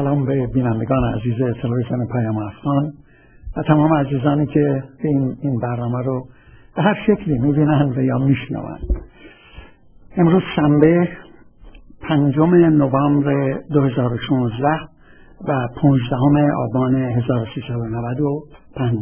سلام به بینندگان عزیز تلویزیون پیام افغان و تمام عزیزانی که این برنامه رو به هر شکلی میبینند و یا میشنوند. امروز شنبه 5 نوامبر 2016 و 15 آبان 1395.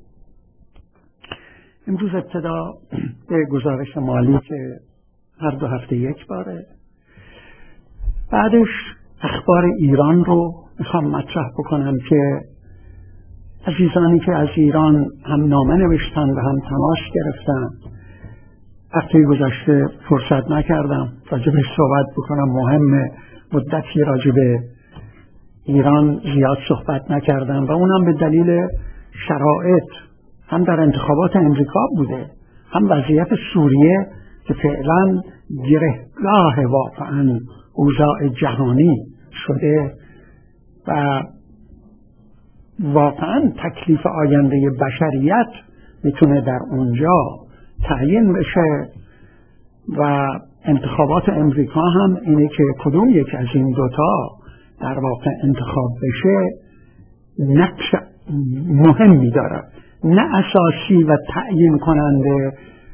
امروز ابتدا به گزارش مالی که هر 2 هفته یک باره، بعدش اخبار ایران رو میخوام مطرح بکنم که عزیزانی که از ایران هم نامه نوشتن و هم تماس گرفتن. هفته گذشته فرصت نکردم راجبش صحبت بکنم، مهمه، مدتی راجب ایران زیاد صحبت نکردم و اونم به دلیل شرایط، هم در انتخابات امریکا بوده، هم وضعیت سوریه که فعلا گرهگاه واقعا اوضاع جهانی شده و واقعا تکلیف آینده بشریت میتونه در اونجا تعیین بشه و انتخابات امریکا هم اینه که کدوم یک از این دوتا در واقع انتخاب بشه نقش مهمی داره، نه اساسی و تعیین کننده،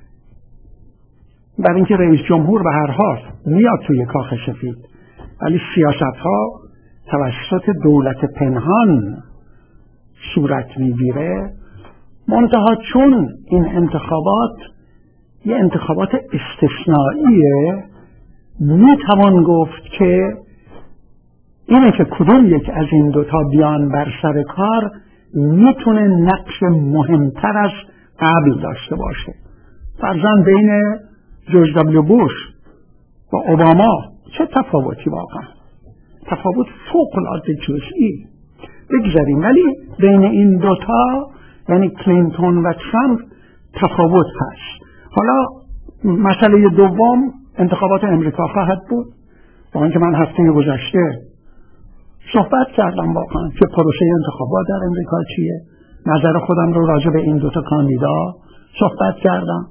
برای اینکه رئیس جمهور به هر حال میاد توی کاخ سفید، ولی سیاست ها توسط دولت پنهان صورت میگیره. منتها چون این انتخابات یه انتخابات استثنائیه، میتوان گفت که اینه که کدوم یک از این دوتا بیان بر سر کار میتونه نقش مهمتر از قبل داشته باشه. فرضاً بین جورج دبلیو بوش و اوباما چه تفاوتی، واقعا تفاوت فوق العاده جزئی بگذاریم، ولی بین این دوتا یعنی کلینتون و ترامپ تفاوت هست. حالا مسئله دوم انتخابات امریکا خواهد بود. با اینکه من هفته گذشته صحبت کردم واقعا که پروسه انتخابات در امریکا چیه، نظر خودم رو راجع به این دوتا کاندیدا صحبت کردم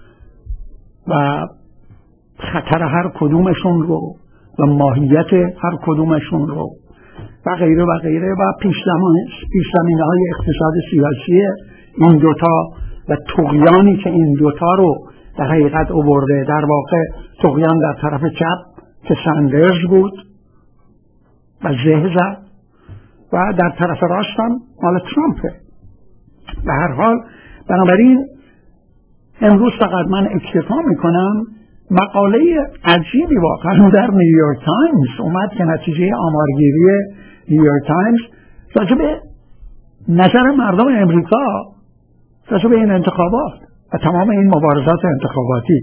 و خطر هر کدومشون رو و ماهیت هر کدومشون رو و غیره و غیره و پیش‌زمینه‌های اقتصاد سیاسی این دوتا و طغیانی که این دوتا رو در حقیقت آورده. در واقع طغیان در طرف چپ که ساندرز بود و زه زد و در طرف راست هم مال ترامپه. به هر حال بنابراین امروز فقط من اکتفا میکنم. مقاله عجیبی واقعا در نیویورک تایمز اومد که نتیجه آمارگیری نیویورک تایمز راجع به نظر مردم امریکا راجع به این انتخابات و تمام این مبارزات انتخاباتی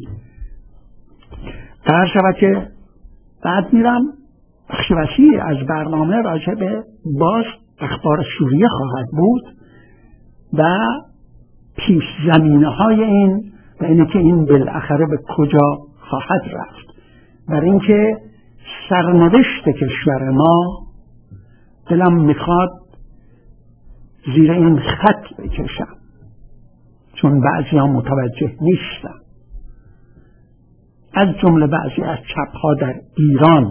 در شود که بعد میرم بخش وسیع از برنامه راجع به باز اخبار سوریه خواهد بود و پیش زمینه های این و اینه که این بالاخره به کجا خواهد رفت. برای اینکه سرنوشت کشور ما دلم میخواد زیر این خط بکشم، چون بعضی ها متوجه نیستن، از جمله بعضی از چپ ها در ایران.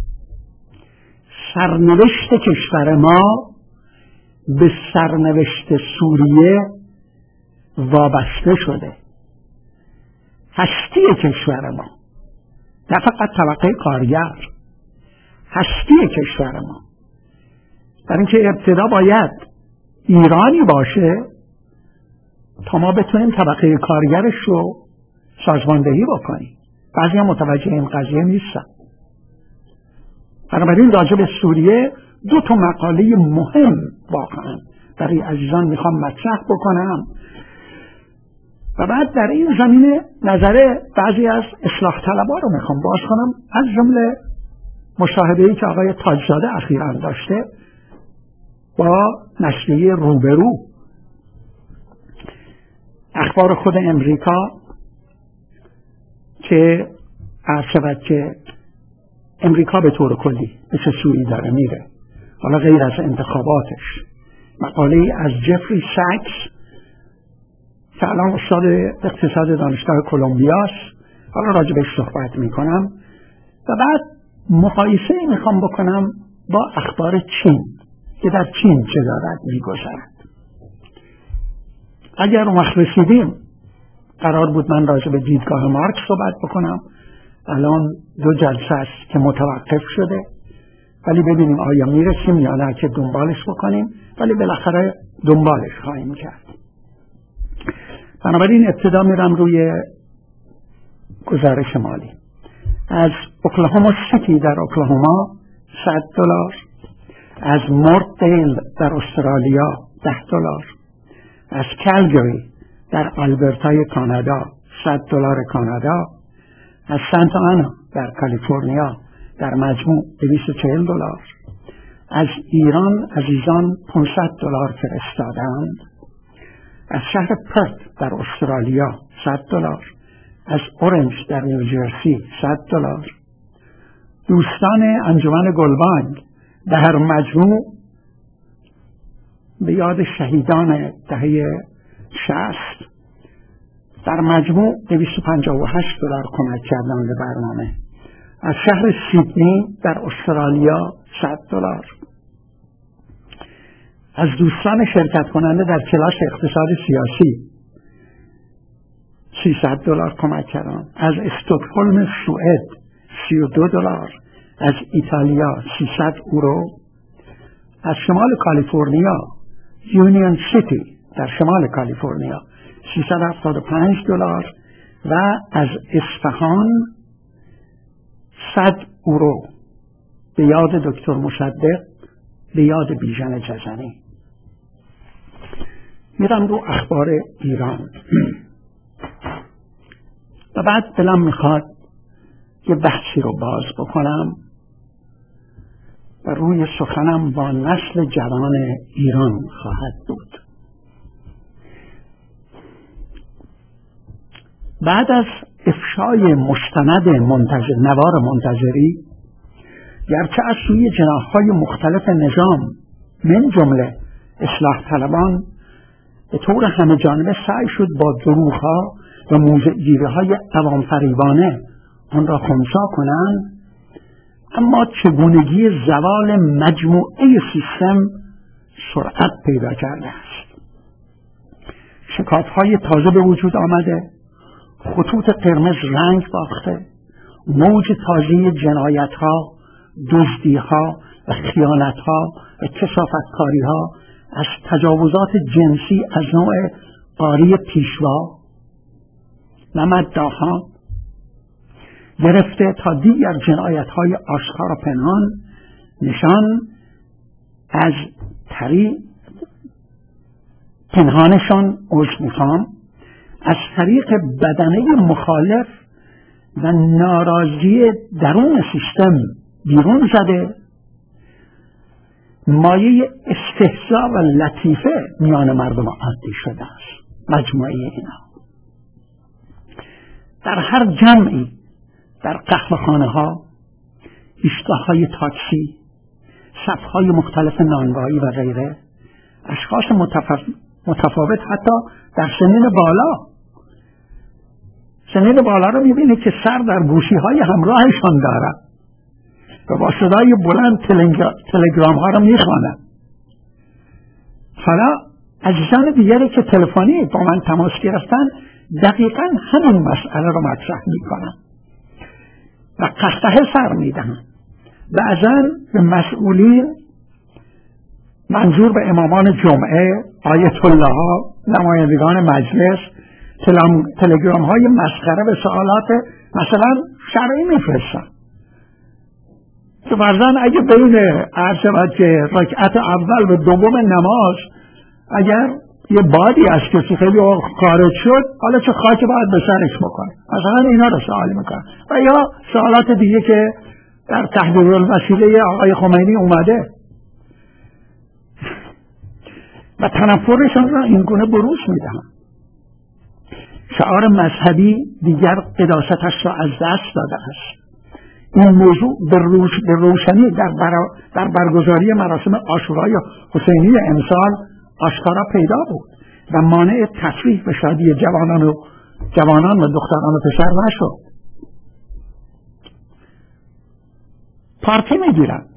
سرنوشت کشور ما به سرنوشت سوریه وابسته شده. هستی کشور ما، نه فقط طبقه کارگر، هستی کشور ما، در اینکه ابتدا باید ایرانی باشه تا ما بتونیم طبقه کارگرش رو سازماندهی بکنیم. بعضی هم متوجه این قضیه نیستن. بنابراین راجع به سوریه 2 مقاله مهم واقعا برای عزیزان میخوام مطرح بکنم و بعد در این زمینه نظر بعضی از اصلاح طلبا رو میخوام باز کنم، از جمله مشاهده‌ای که آقای تاجزاده اخیراً داشته با نشریه روبرو. اخبار خود امریکا که عرض شود که امریکا به طور کلی مثل سوئی داره میره، حالا غیر از انتخاباتش. مقاله از جفری ساکس که الان استاد اقتصاد دانشگاه کلمبیاست، حالا راجبش صحبت میکنم و بعد مقایسه میخوام بکنم با اخبار چین که در چین چه دارد میگذرد. اگر اون وقت رسیدیم، قرار بود من راجع به دیدگاه مارکس صحبت بکنم. الان 2 جلسه است که متوقف شده، ولی ببینیم آیا میرسیم یا نه که دنبالش بکنیم، ولی بالاخره دنبالش خواهیم کرد. بنابراین ابتدا میرم روی گزارش مالی. از اوکلاهوما سیتی در اوکلاهوما $100، از مورتدیل در استرالیا $10، از کالگری در آلبرتای کانادا $100 کانادا، از سانتا آنا در کالیفرنیا در مجموع $240. از ایران عزیزان $500 فرستادند. از شهر پرت در استرالیا $100، از اورنج در نیوجرسی $100. دوستان انجمن گلبانگ در مجموع به یاد شهیدان دهه 60 در مجموع $258 کمک کردند به برنامه. از شهر سیدنی در استرالیا $100. از دوستان شرکت کننده در کلاس اقتصاد سیاسی $300 کمک کردند. از استکهلم سوئد $32. از ایتالیا €300. از شمال کالیفرنیا یونیون سیتی در شمال کالیفرنیا $375 و از اصفهان €100 به یاد دکتر مصدق، به یاد بیژن جزنی. میرم رو اخبار ایران و بعد دلم میخواد یه بحثی رو باز بکنم و روی سخنم با نسل جوان ایران خواهد بود. بعد از افشای مستند نوار منتظری، گرچه از سوی جناح‌های مختلف نظام من جمله اصلاح طلبان به طور همه جانبه سعی شد با دروغ‌ها و موضع‌گیری‌های عوام فریبانه آن را خنثی کنند، اما چگونگی زوال مجموعه سیستم سرعت پیدا کرده است. شکاف‌های تازه به وجود آمده، خطوط قرمز رنگ باخته، موج تازه جنایت‌ها، دزدی‌ها و خیانت‌ها و کثافتکاری‌ها از تجاوزات جنسی از نوع قاری پیشوا و مداحان گرفته تا دیگر جنایت‌های آشکار و پنهان، نشان از پنهانشان از طریق بدنه مخالف و ناراضی درون سیستم بیرون زده، مایه استهزا و لطیفه میان مردم عادی شده است. مجموعه اینا در هر جمعی، در قهوه‌خانه ها، ایستگاه های تاکسی، صف های مختلف نانوایی و غیره، اشخاص متفاوت حتی در سنین بالا رو میبینه که سر در گوشی های همراهشان دارد و با صدای بلند تلگرام ها رو میخوانند. حالا عزیزان دیگری که تلفنی با من تماس گرفتن دقیقاً همین مسئله رو مطرح میکنن و قهقه سر میدن. بعضاً به مسئولین، منظور به امامان جمعه، آیت الله ها، نمایندگان مجلس، تلگرام های مسخره به سوالات مثلا شرعی میفرستن که فرضاً اگه بین عرض شود که رکعت اول و دوم نماز اگر یه بادی از کسی خیلی خارج شد، حالا چه خاکی باید به سرش بکنه، مثلا اینا رو سوال میکنن. و یا سوالات دیگه که در تحریر الوسیله آقای خمینی اومده و تنفرشان را این گونه بروز میدهن. شعار مذهبی دیگر قداستش را از دست داده است. این موضوع به روشنی در برگزاری مراسم عاشورای حسینی امسال آشکارا پیدا بود و مانع تفریح به شادی جوانان و دختران و پسر نشد. پارتی میگیرن،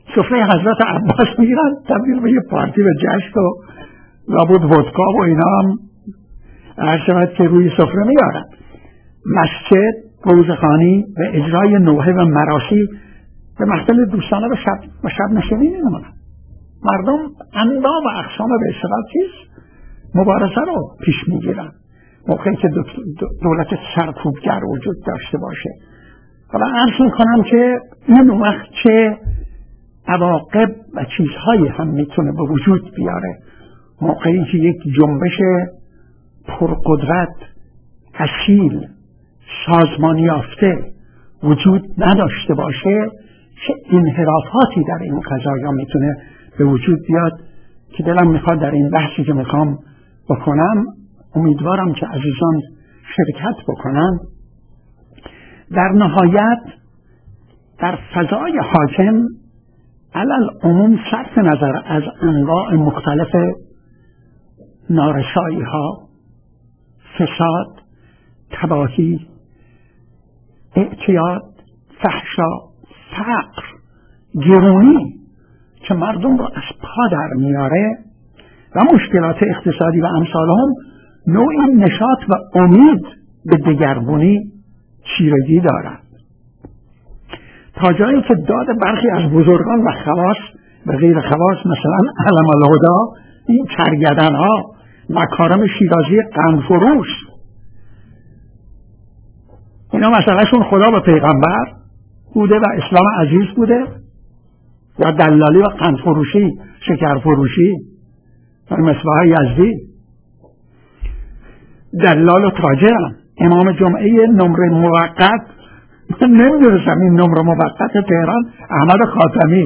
سفره حضرت عباس میگیرن تبدیل به یه پارتی و جشن و لابد ودکا و اینا هم هر شود که روی سفره میارن. مسجد، روزخوانی و اجرای نوحه و مراسی به محفل دوستانه و شب نشینی نمونن. مردم انواع و اقسام به اصطلاح مبارزه رو پیش میگیرن موقعی که دولت سرکوبگر وجود داشته باشه. حالا عرض میکنم که این وقت چه عواقب و چیزهایی هم میتونه به وجود بیاره موقعی که یک جنبش پرقدرت، اصیل، سازمانی یافته وجود نداشته باشه، چه انحرافاتی در این قضایا میتونه به وجود بیاد که دلم میخواد در این بحثی که میخوام بکنم امیدوارم که عزیزان شرکت بکنن. در نهایت در فضای حاکم علل عموم صرف نظر از انواع مختلف نارسایی ها، فساد، تباهی، اعتیاد، فحشا، فقر، گرونی که مردم رو از پا در میاره و مشکلات اقتصادی و امثالهم نوعی نشاط و امید به دگرگونی چیرگی دارد تا جایی که داد برخی از بزرگان و خواص و غیر خواص مثلا علم الهدا، این کرگدن ها، مکارم شیرازی قندفروش، اینا مسئلهشون خدا و پیغمبر بوده و اسلام عزیز بوده یا دلالی و قندفروشی، شکرفروشی و مصباح یزدی. دلال و تاجرم. امام جمعه نمره موقت، من نمیدونستم این نمره موقت تهران، احمد خاتمی،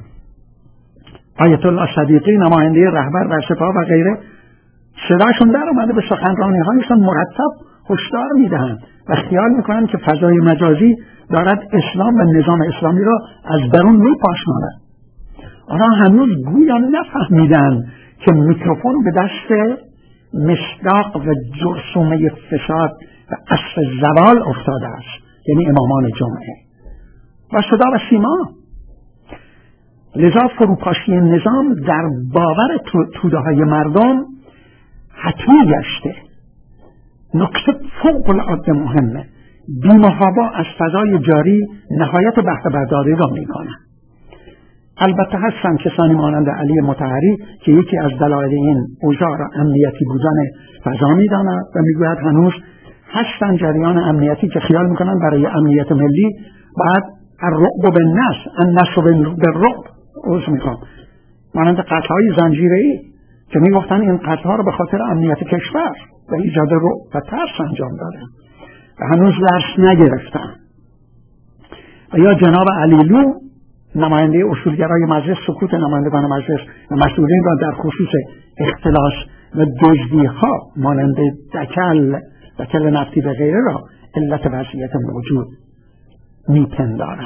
آیت الله صدیقی نماینده رهبر و سپاه و غیره، صداشون در اومده به سخنرانی هایشون مرتب هشدار میدهند و خیال میکنن که فضای مجازی دارد اسلام و نظام اسلامی را از درون میپاشاند. آنها هنوز گویا نفهمیدن که میکروفون به دست مصداق و جرثومه فساد و عصر زوال افتاده است، یعنی امامان جمعه و صدا و سیما. لذا فروپاشی نظام در باور توده های مردم حتمی گشته. نکته فوق العاده مهمه، بی‌محابا از فضای جاری نهایت بهره برداری را میکنن. البته هستن کسانی مانند علی مطهری که یکی از دلایل این اوضاع را امنیتی بودن فضا میداند و میگوید هنوز هستن جریان امنیتی که خیال میکنن برای امنیت ملی بعد الرعب بالنص، النصر بالرعب، مانند قتل‌های زنجیره‌ای که میگفتن این قتل‌ها رو به خاطر امنیت کشور و ایجاد رعب و ترس انجام دادن و هنوز درس نگرفتن. و یا جناب علیلو نماینده اصولگرای مجلس سکوت نمایندگان مجلس و مسئولین را در خصوص اختلاس و دزدی‌ها مانند دکل نفتی و غیره را علت وضعیت موجود میپندارند.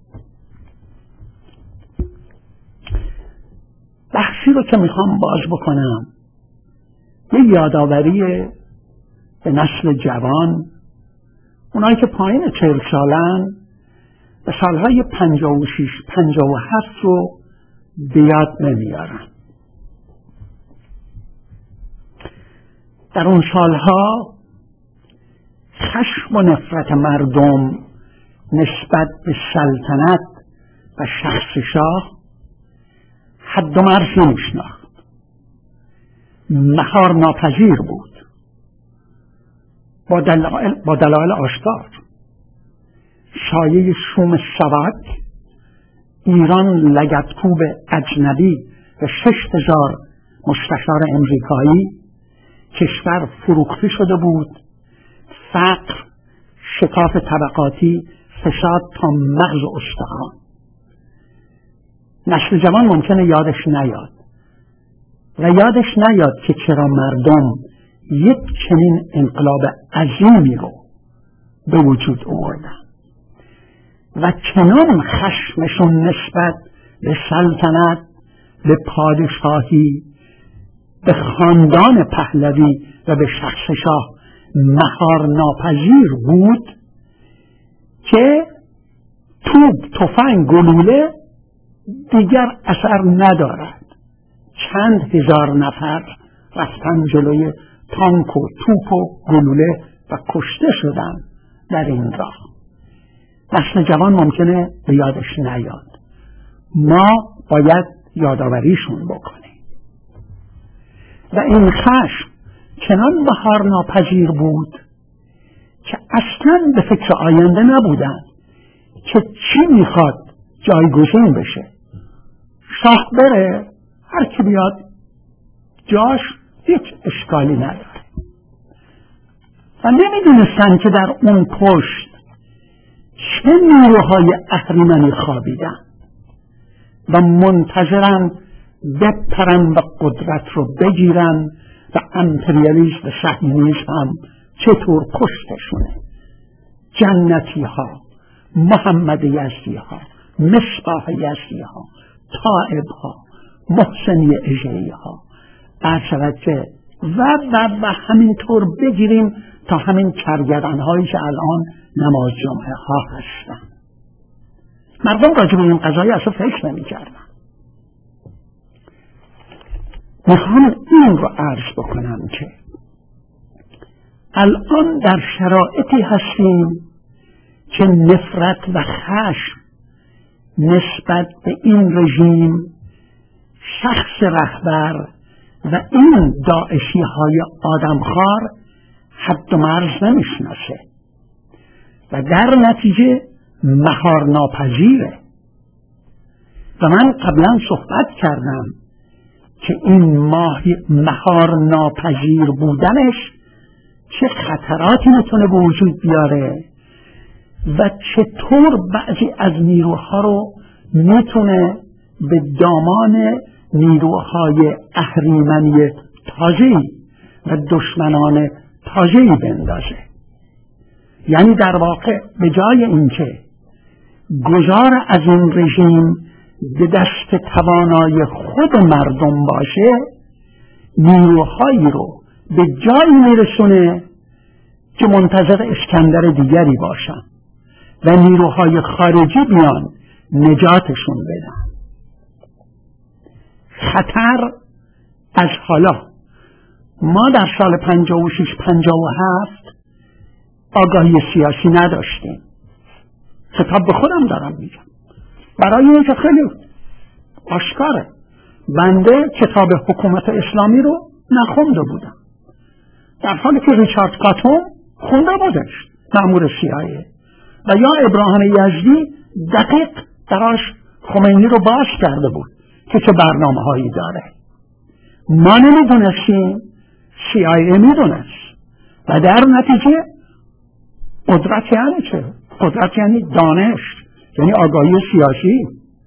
بحثی رو که میخوام باز بکنم یه یادآوری به نسل جوان، اونایی که پایین 40 سالن و سالهای 56 57 رو به یاد نمیارن. در اون سالها خشم و نفرت مردم نسبت به سلطنت و شخص شاه حد و مرزی نمیشناخت، مهار ناپذیر بود، با دلایل آشکار. شایعه شوم سواک، ایران لگدکوب اجنبی و 6000 مستشار امریکایی، کشور فروخته شده بود، فقر، شکاف طبقاتی، فساد تا مغز استخوان. نسل جوان ممکنه یادش نیاد و یادش نیاد که چرا مردم یک چنین انقلاب عظیمی رو به وجود آوردن و چنان خشمشون نسبت به سلطنت، به پادشاهی، به خاندان پهلوی و به شخص شاه مهار ناپذیر بود که توپ، تفنگ، گلوله دیگر اثر ندارد. چند هزار نفر رفتن جلوی تانک و توپ و گلوله و کشته شدن در این راه. نسل جوان ممکنه به یادش نیاد. ما باید یادآوریشون بکنیم. و این خشم چنان مهار ناپذیر بود که اصلا به فکر آینده نبودن که چی میخواد جایگزین بشه. شاه بره، هر کی بیاد جاش، هیچ اشکالی نداره. و نمیدونستن که در اون پشت چه نیروهای اهریمنی خوابیدن و منتظرن بپرن و قدرت رو بگیرن و امپریالیسم و صهیونیسم هم چطور پشتشونه. جنتی ها، محمد یزدی ها، مصباح یزدی ها، طائب ها، محسنی اژه‌ای ها، که و همینطور بگیریم تا همین کرگدن هایی که الان نماز جمعه ها هستن. مردم راجع به این قضایی اصلا فکر نمی کردن. میخوام این رو عرض بکنم که الان در شرایطی هستیم که نفرت و خشم نسبت به این رژیم، شخص رهبر و این داعشی های آدمخوار حد و مرز نمیشناسه و در نتیجه مهار ناپذیره. و من قبلا صحبت کردم که این مهار ناپذیر بودنش چه خطراتی میتونه به وجود بیاره و چطور بعضی از نیروها رو میتونه به دامان نیروهای اهریمنی تازه‌ای و دشمنان تازه‌ای بندازه. یعنی در واقع به جای اینکه گذار از این رژیم به دست توانای خود مردم باشه، نیروهایی رو به جایی میرسونه که منتظر اسکندر دیگری باشن و نیروهای خارجی بیان نجاتشون بدن. خطر از حالا. ما در سال 56-57 آگاهی سیاسی نداشتیم. خطاب به خودم دارم میگم، برای اینکه خیلی آشکاره بنده کتاب حکومت اسلامی رو نخونده بودم، در حالی که ریچارد کاتون خونده بودش، مأمور CIA، و یا ابراهیم یزدی دقیق دراش خمینی رو باز کرده بود که چه برنامه هایی داره. ما نمیدونستیم، CIA میدونست و در نتیجه قدرت یعنی چه؟ قدرت یعنی دانش، یعنی آگاهی سیاسی.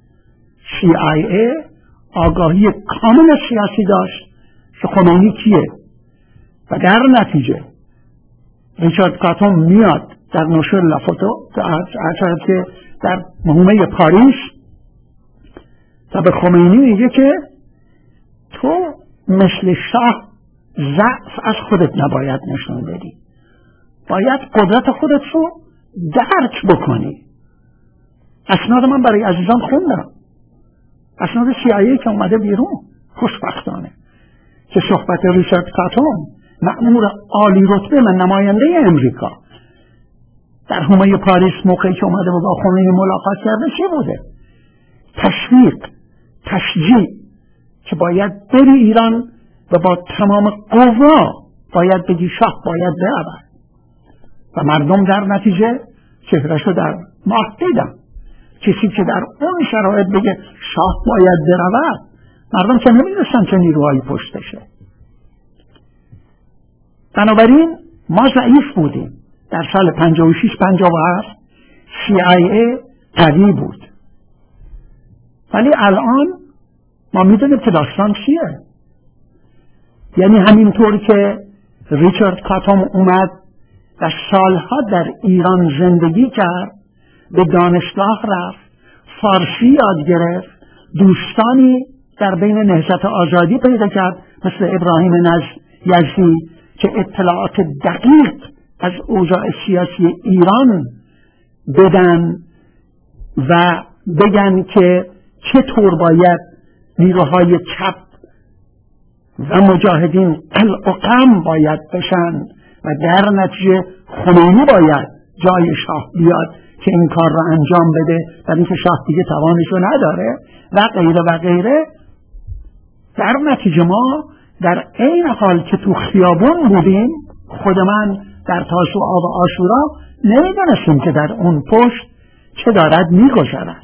CIA آگاهی کامل سیاسی داشت که خمینی کیه و در نتیجه ریچارد کاتون میاد در نشر لافوتو که در مهمه پاریس و به خمینی میگه که تو مثل شاه ضعف از خودت نباید نشون بدی، باید قدرت خودت رو درک بکنی. اسناد من برای عزیزان خوندم، اسناد CIA که اومده بیرون خوشبختانه، که صحبت ریچارد کاتون مأمور عالی رتبه و نماینده امریکا در حومه پاریس موقعی که اومده با خمینی ملاقات کرده چی بوده؟ تشویق، تشجیع که باید بری ایران و با تمام قوا باید بگی شاه باید برود و مردم در نتیجه چهرهشو در ماه دیدن. کسی که در اون شرایط بگه شاه باید برود، مردم که نمیدونستن چه نیروهایی پشتشه. بنابراین ما ضعیف بودیم. در سال 56-57 CIA قوی بود، ولی الان ما میدونیم که داستان چیه. یعنی همینطور که ریچارد کاتون اومد و سالها در ایران زندگی کرد، به دانشگاه رفت، فارسی یاد گرفت، دوستانی در بین نهضت آزادی پیدا کرد مثل ابراهیم یزدی که اطلاعات دقیق از اوضاع سیاسی ایران بدن و بگن که چطور باید نیروهای چپ و مجاهدین قلع و قم باید بشن و در نتیجه خمینی باید جای شاه بیاد که این کار را انجام بده، در اینکه شاه دیگه توانشو نداره و غیره و غیره. در نتیجه ما در این حال که تو خیابون بودیم، خود من در تاسوعا و عاشورا نمیدونستیم که در اون پشت چه دارد میگذرد.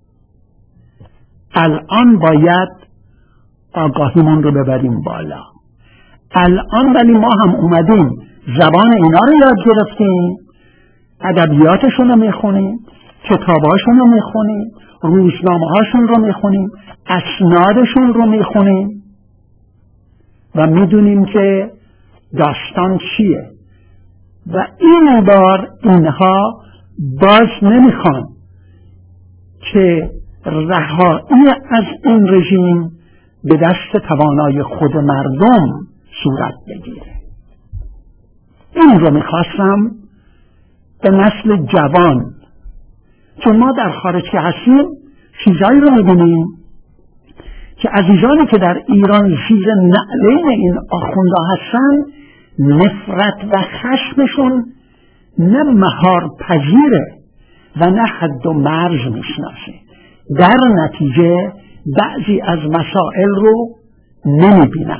الان باید آگاهیمون رو ببریم بالا. الان ولی ما هم اومدیم زبان اینا رو یاد گرفتیم، ادبیاتشون رو میخونیم، کتاباشون رو میخونیم، روزنامه هاشون رو میخونیم، اسنادشون رو میخونیم و میدونیم که داستان چیه. و این بار اینها باز نمیخوان که رهایی از این رژیم به دست توانای خود مردم صورت بگیره. این رو میخواستم به نسل جوان، چون ما در خارج که هستیم چیزایی رو میبینیم که عزیزانی که در ایران زیر نعلین این آخونده هستن، نفرت و خشمشون نه مهار پذیره و نه حد و مرز میشناسه. در نتیجه بعضی از مسائل رو نمیبینن.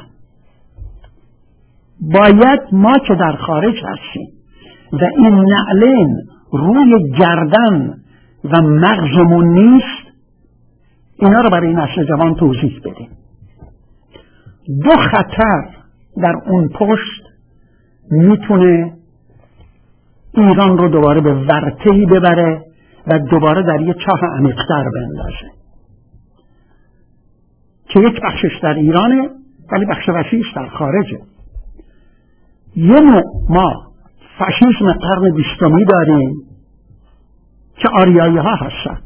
باید ما که در خارج هستیم و این نعلین روی گردن و مغزمون نیست، اینا رو برای نسل جوان توضیح بدیم. دو خطر در اون پشت میتونه ایران رو دوباره به ورطه‌ای ببره و دوباره در یه چاه عمیق‌تر بندازه، که یک بخشش در ایرانه ولی بخش وسیعش در خارجه. یه نوع ما فاشیسم قرن 20 داریم که آریایی ها هستن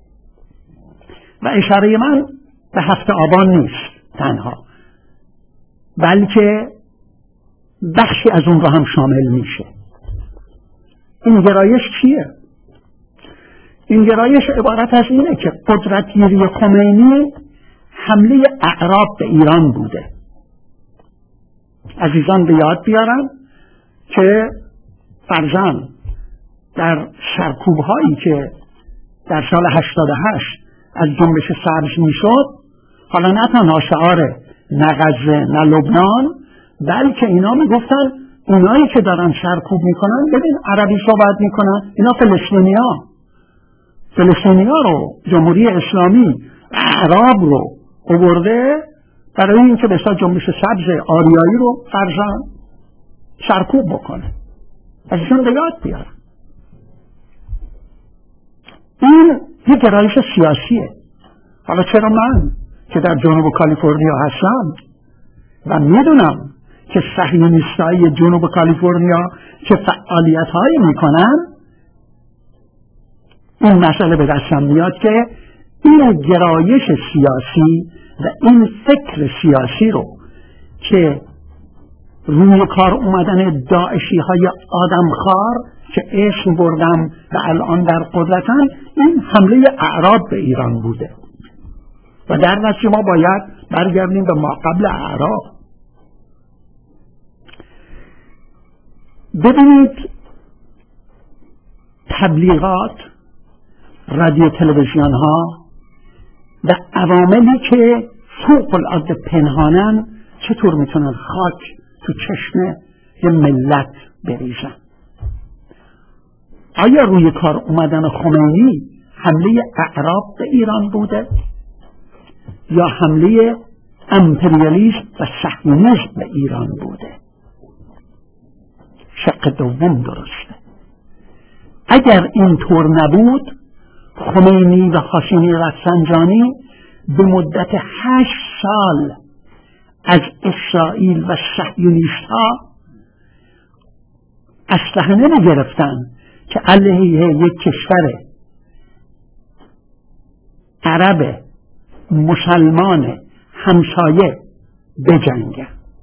و اشاره من به 7 آبان نیست تنها، بلکه بخشی از اون رو هم شامل میشه. این گرایش چیه؟ این گرایش عبارت از اینه که قدرتگیری خمینی حمله اعراب به ایران بوده. عزیزان به یاد بیارن که فرضاً در سرکوب هایی که در سال 88 از جنبش سبز میشد، حالا نه تنها شعار نه غزه نه لبنان، بلکه اینا میگفتن اونایی که دارن سرکوب میکنن، ببین عربی صحبت میکنن، اینا فلسطینیا رو جمهوری اسلامی اعراب رو آورده برای اینکه به اصطلاح جنبش سبز آریایی رو فرضاً سرکوب بکنه. ازشون به یاد بیارن. این یه گرایش سیاسیه. حالا چرا من که در جنوب کالیفرنیا هستم و میدونم که صهیونیستای جنوب کالیفرنیا چه فعالیت‌هایی میکنن، این مسئله به دستم میاد که این گرایش سیاسی و این فکر سیاسی رو که روی کار اومدن داعشی های آدمخوار که اسم بردم و الان در قدرتن، این حمله اعراب به ایران بوده و در نتیجه ما باید برگردیم به ما قبل اعراب. ببینید تبلیغات، رادیو تلویزیون ها و عواملی که فوق العاده پنهانن چطور میتونن خاک تو چشم یه ملت بریزن؟ آیا روی کار اومدن خمینی حمله اعراب به ایران بوده یا حمله امپریالیسم و صهیونیسم به ایران بوده؟ شق دوم درسته. اگر این طور نبود، خمینی و هاشمی رفسنجانی به مدت 8 سال از اسرائیل و صهیونیست ها اسلحه نمی‌گرفتن که علیه یک کشور عرب مسلمان همسایه بجنگن.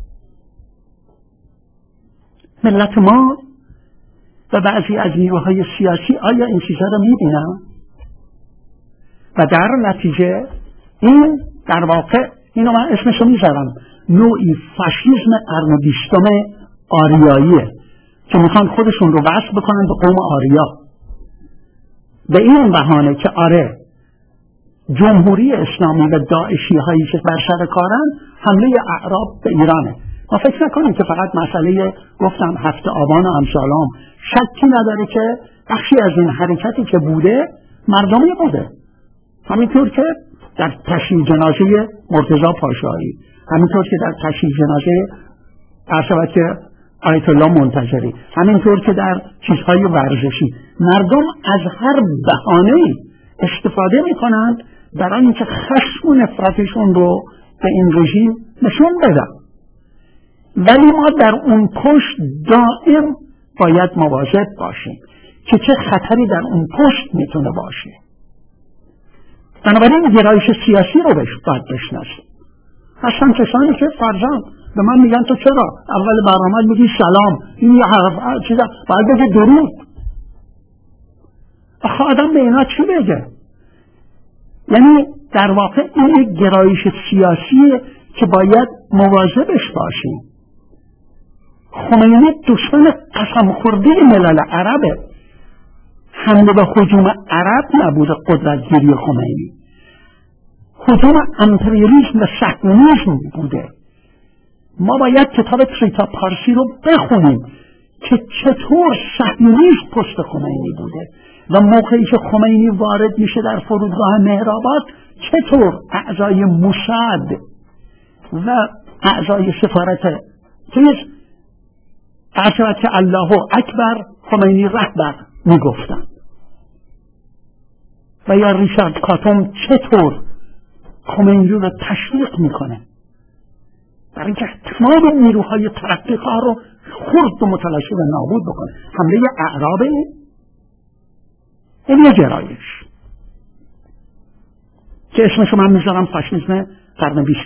ملت ما و بعضی از نیروهای سیاسی آیا این چیزها رو می‌بینن؟ و در نتیجه این در واقع، اینو من اسمشو میذارم، نوعی فاشیسم قرن 20 آریاییه که میخوان خودشون رو وصل بکنن به قوم آریا به این بهانه که آره جمهوری اسلامی و داعشی هایی که بر سر کارن حمله اعراب به ایرانه. ما فکر نکنیم که فقط مسئله گفتم 7 آبان و امثالام، شکی نداره که بخشی از این حرکتی که بوده مردمی بوده، همینطور که در تشییع جنازه مرتضی پاشایی، همینطور که در تشییع جنازه ارشد که آیت الله منتظری، همینطور که در چیزهای ورزشی مردم از هر بهانه‌ای استفاده میکنند برای اینکه خشم و نفرتشون رو به این رژیم نشون بدن. ولی ما در اون پشت دائم باید مواظب باشیم که چه خطری در اون پشت میتونه باشه. بنابراین گرایش سیاسی رو باید بشناسیم. هستن کسانی که فرضاً به من میگن تو چرا اول برنامه میگی سلام، این یه حرف چیزا باید بگه درود. آخه آدم به اینا چی بگه؟ یعنی در واقع این یک گرایش سیاسیه که باید مواظبش باشیم. خمینی دشمن قسم خورده ملل عربه. حمله به هجوم عرب نبوده قدرتگیری خمینی، هجوم امپریالیسم و صهیونیسم بوده. ما باید کتاب تریتا پارسی رو بخونیم که چطور صهیونیسم پشت خمینی بوده و موقعی که خمینی وارد میشه در فرودگاه مهرآباد چطور اعضای موساد و اعضای سفارت چیز ارشد که الله اکبر خمینی رهبر میگفتن، و یا ریچارد کاتوم چطور خمینی رو تشویق میکنه برای اینکه تمام نیروهای ترقی‌خواه رو خرد و متلاشی و نابود بکنه. حمله اعرابه این یه گرایش که اسمشو من میذارم فاشیسم قرن 20.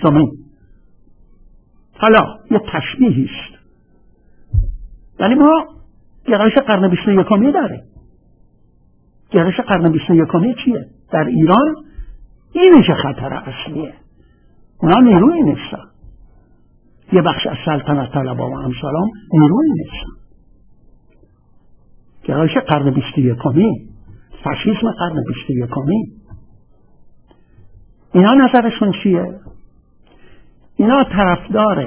حالا یه تشبیهی است، ولی ما گرایش قرن 21 داره. گرایش قرن 21 چیه؟ در ایران اینه که خطر اصلیه. اونا نیروی نیستن، یه بخش از سلطنت طلبا و امثالام نیروی نیستن. گرایش قرن 21 فاشیسم قرن 21 اینا نظرشون چیه؟ اینا طرفدار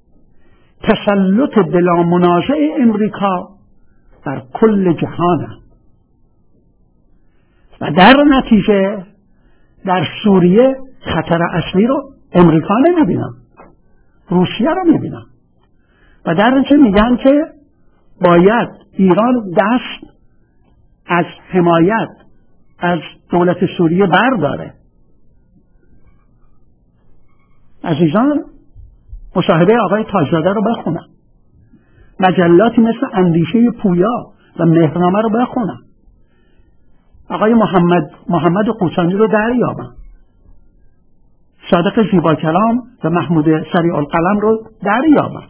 تسلط بلا منازع امریکا بر کل جهانه و در نتیجه در سوریه خطر اصلی رو امریکا نمیبینن، روسیه رو میبینن و در نتیجه میگن که باید ایران دست از حمایت از دولت سوریه برداره. عزیزان مصاحبه آقای تاجزاده رو بخونن، مجلاتی مثل اندیشه پویا و مهرنامه رو بخونن، آقای محمد قوسانی رو دریابن، صادق زیبا کلام و محمود سریع القلم رو دریابن.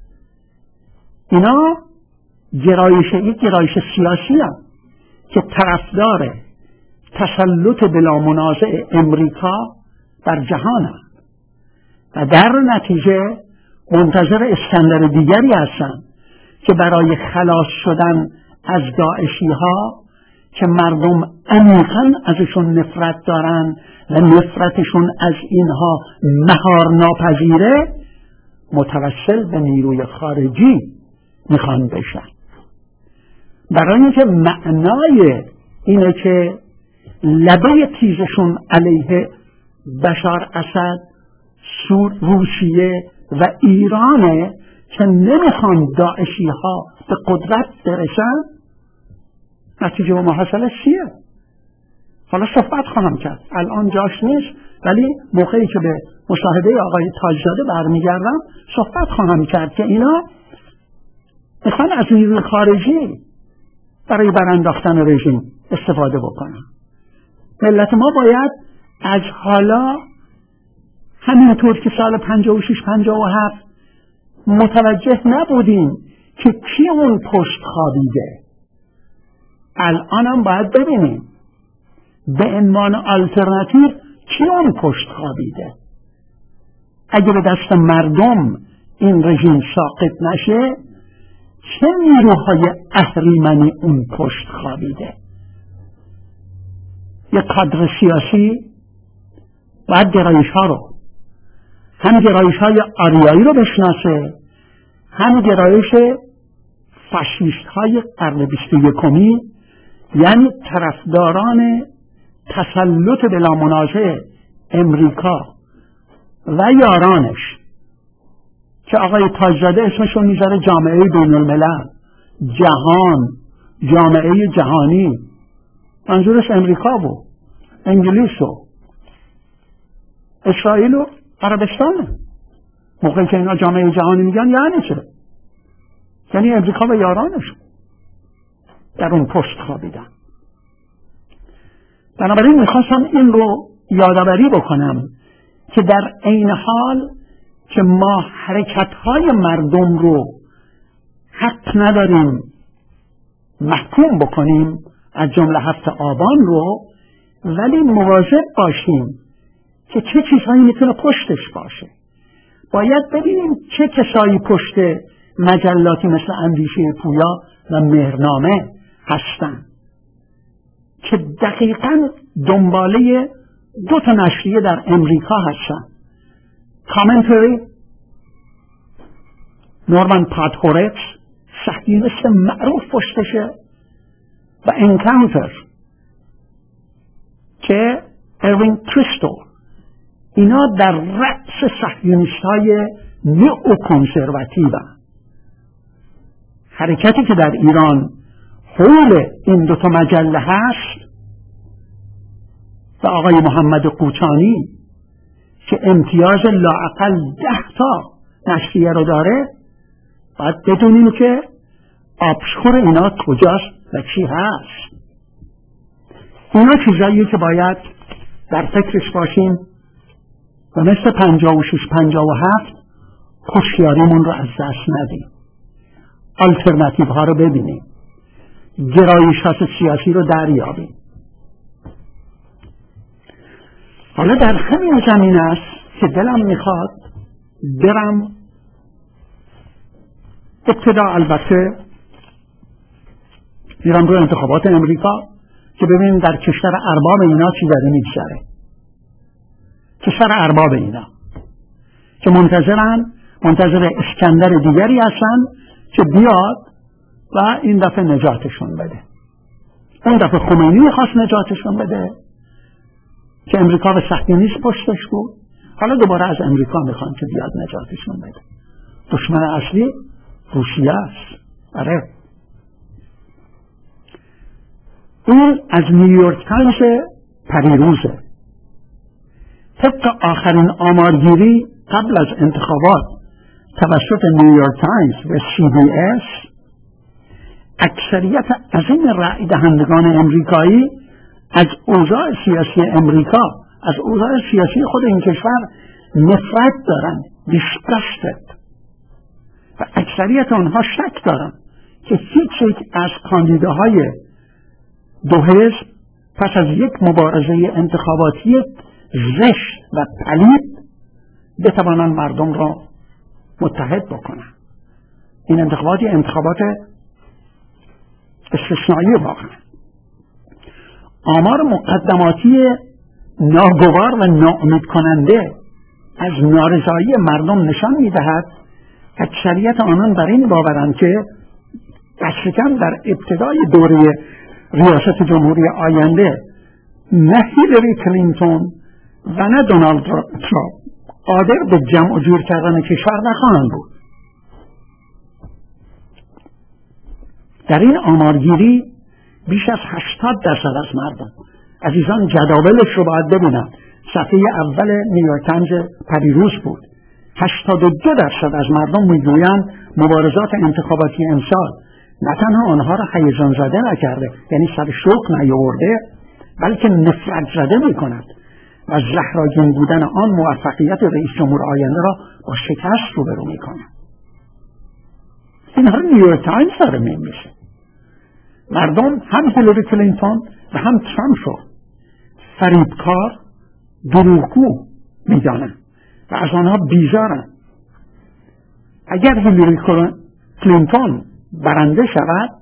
اینا گرایش سیاسی هم که طرفدار تسلط بلا منازع امریکا بر جهان هم و در نتیجه منتظر اسکندر دیگری هستن که برای خلاص شدن از داعشی ها که مردم عمیقاً ازشون نفرت دارن و نفرتشون از اینها مهار ناپذیره متوسل به نیروی خارجی میخوان بشن. برای اینکه معنای اینه که لبه تیزشون علیه بشار اسد، روسیه و ایرانه که نمیخوان داعشی ها به قدرت برسن. نتیجه و محصلش چیه؟ حالا صحبت خواهم کرد، الان جاش نیست، ولی موقعی که به مصاحبه آقای تاجزاده برمیگردم صحبت خواهم کرد که اینا میخوان از نیروی خارجی برای برانداختن رژیم استفاده بکنن. ملت ما باید از حالا همینطور که سال 56-57 متوجه نبودیم که کی اون پشت خوابیده، الان هم باید ببینیم به عنوان آلترناتیو کی اون پشت خوابیده؟ اگه به دست مردم این رژیم ساقط نشه، چه نیروهای اهریمنی اون پشت خوابیده؟ یک کادر سیاسی باید گرایش ها رو، هم گرایش های آریایی رو بشناسه، هم گرایش فاشیست های قرن 21، یعنی طرفداران تسلط بلا منازع امریکا و یارانش که آقای تاج‌زاده اسمشون میذاره جامعه بین الملل، جهان، جامعه جهانی. منظورش امریکا و انگلیس و اسرائیل و عربستانه. موقعی که اینا جامعه جهانی میگن یعنی چه؟ یعنی امریکا و یارانش در اون پشت خوابیدن. بنابراین میخواستم این رو یادآوری بکنم که در عین حال که ما حرکت‌های مردم رو حق نداریم محکوم بکنیم، از جمله 7 آبان رو، ولی مواظب باشیم که چه چیزهایی میتونه پشتش باشه. باید ببینیم چه کسایی پشت مجلاتی مثل اندیشه پویا و مهرنامه هستن که دقیقاً دنباله 2 تا نشریه در امریکا هستن. کامنتری، نورمن پادهورتز صهیونیست معروف پشتشه، و انکانتر که اروین کریستو. اینا در رأس صهیونیست‌های نئو کنسرواتیو. حرکتی که در ایران حول این 2 تا مجله هست و آقای محمد قوچانی که امتیاز لااقل 10 تا نشریه رو داره، باید بدونیم که آبشخور اینا کجاست و چی هست. اینا چیزاییه که باید در فکرش باشیم و مثل 56-57 هوشیاریمون رو از دست ندیم. آلترناتیو ها رو ببینیم، گرایشات سیاسی رو دریابیم. حالا در همین زمین است که دلم میخواد برم ابتدا، البته میرم روی انتخابات امریکا که ببینیم در کشور ارباب اینا چی داره میگذره. کشور ارباب اینا که منتظر اسکندر دیگری هستن که بیاد و این دفعه نجاتشون بده. اون دفعه خمینی خواست نجاتشون بده که امریکا و صهیونیسم پشتش بود. حالا دوباره از امریکا میخوان که بیاد نجاتشون بده. دشمن اصلی روسیه است. آره، این از نیویورک تایمز پریروزه. طبق آخرین آمارگیری قبل از انتخابات توسط نیویورک تایمز و CBS، اکثریت عظیم رأی دهندگان امریکایی از اوضاع سیاسی امریکا، از اوضاع سیاسی خود این کشور نفرت دارن، disgusted، و اکثریت آنها شک دارن که هیچ یک از کاندیداهای 2 حزب پس از یک مبارزه انتخاباتی زشت و پلید بتوانند مردم را متحد بکنند. این انتخابات استثنایی واقعا. آمار مقدماتی ناگوار و ناامید کننده از نارضایی مردم نشان می‌دهد اکثریت آنان بر این باورند که دست کم در ابتدای دوره ریاست جمهوری آینده نه هیلاری کلینتون و نه دونالد ترامپ قادر به جمع و جور کردن کشور نخواهند بود. در این آمارگیری بیش از 80% از مردم، عزیزان جداولش رو باید ببینن، صفحه اول نیویورک تایمز پریروز بود، 82% از مردم میگویند مبارزات انتخاباتی امسال نه تنها آنها را هیجان زده نکرده، یعنی سر شوق نیاورده، بلکه نفرت زده میکند و زهراگین بودن آن موفقیت رئیس جمهور آینده را با شکست روبرو میکند. اینها نیویورک تایمز داره می‌نویسه. مردم هم هیلاری کلینتون و هم ترامپ رو فریبکار، دروغگو میدانند و از آنها بیزارند. اگر هیلاری کلینتون برنده شود،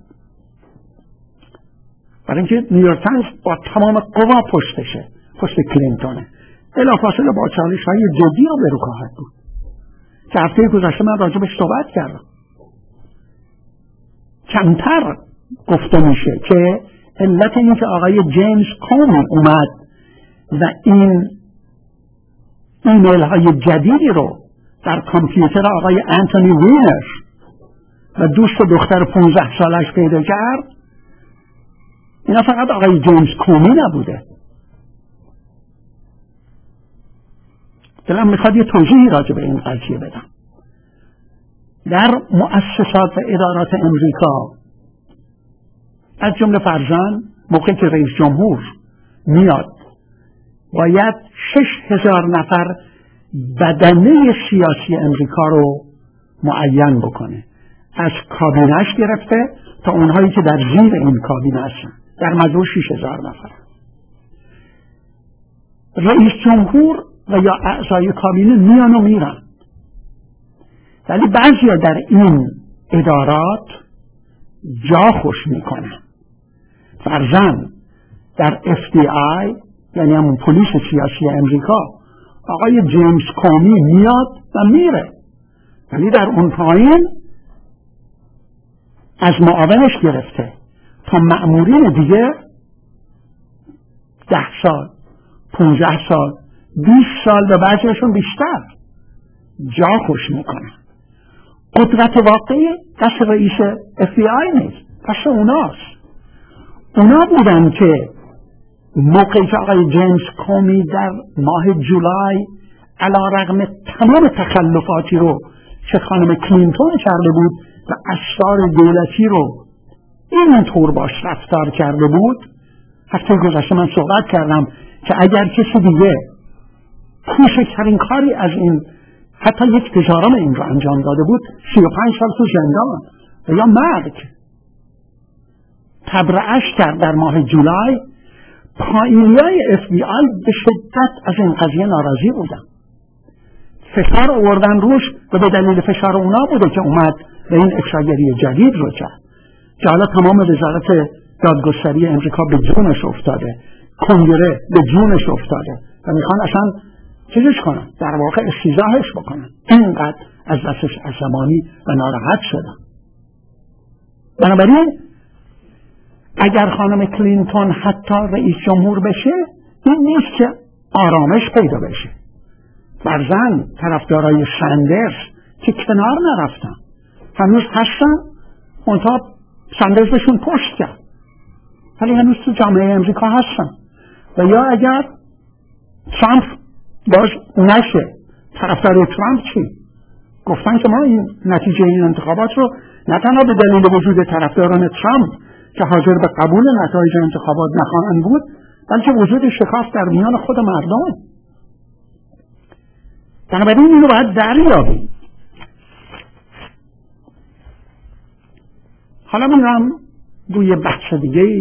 برای اینکه نیویورک تایمز با تمام قوا پشت کلینتونه، بلافاصله با چالش‌های جدی روبرو خواهد بود که هفته گذشته من راجع بهش صحبت کردم. کمتر گفته میشه که علت این که آقای جیمز کومی اومد و این ایمیل های جدیدی رو در کامپیوتر آقای انتونی وینر و دوست دختر 15 سالش پیدا کرد، اینا فقط آقای جیمز کومی نبوده. دلم میخواد یه توضیحی راجع به این قضیه بدم. در مؤسسات و ادارات امریکا، از جمله فرزن موقعی که رئیس جمهور میاد باید 6,000 نفر بدنه سیاسی امریکا رو معین بکنه، از کابینش گرفته تا اونهایی که در زیر این کابینه هستن، در مجموع 6,000 نفر. رئیس جمهور و یا اعضای کابینه میان و میرن، ولی بعضیا در این ادارات جا خوش میکنن. فرضاً در FBI یعنی همون پلیس سیاسی امریکا آقای جیمز کومی میاد و میره، ولی در اون پایین از معاونش گرفته تا مأمورین دیگه 10 سال 15 سال 20 سال و بعضیشون بیشتر جا خوش میکنن. قدرت واقعی دست رئیس FBI نیست، دست اوناست. اونا بودن که موقعی که آقای جیمز کومی در ماه جولای علیرغم تمام تخلفاتی رو که خانم کلینتون کرده بود و اسرار دولتی رو اینطور باش رفتار کرده بود، هفته گذشته من صحبت کردم که اگر کسی دیگه کوچکترین کاری از این حتی 1/10 این رو انجام داده بود 35 سال تو زندان و یا مرگ. تبرئه‌اش کرد در ماه جولای. پایینیای FBI به شدت از این قضیه ناراضی بودن، فشار آوردن روش و به دلیل فشار اونا بوده که اومد به این افشاگری جدید رو کرد که حالا تمام وزارت دادگستری امریکا به جونش افتاده، کنگره به جونش افتاده و میخوان اصلا چیزش کنن، در واقع استیضاحش بکنن. اینقدر از دستش عصبانی و ناراحت شدن. بنابراین اگر خانم کلینتون حتی رئیس جمهور بشه، این نیست که آرامش پیدا بشه. فرضاً طرفدارای سندرز که کنار نرفتن هنوز هستن، منتها سندرز بهشون پشت کرد، ولی هنوز تو جامعه امریکا هستن. و یا اگر ترامپ باز نشه، طرفدار ترامپ چی؟ گفتن که ما این نتیجه این انتخابات رو نه تنها به دلیل وجود طرفداران ترامپ که حاضر به قبول نتایج انتخابات نخواهند بود، بلکه وجود شکاف در میان خود مردم. بنابراین اینو باید دریابیم. حالا میرم روی بحث دیگه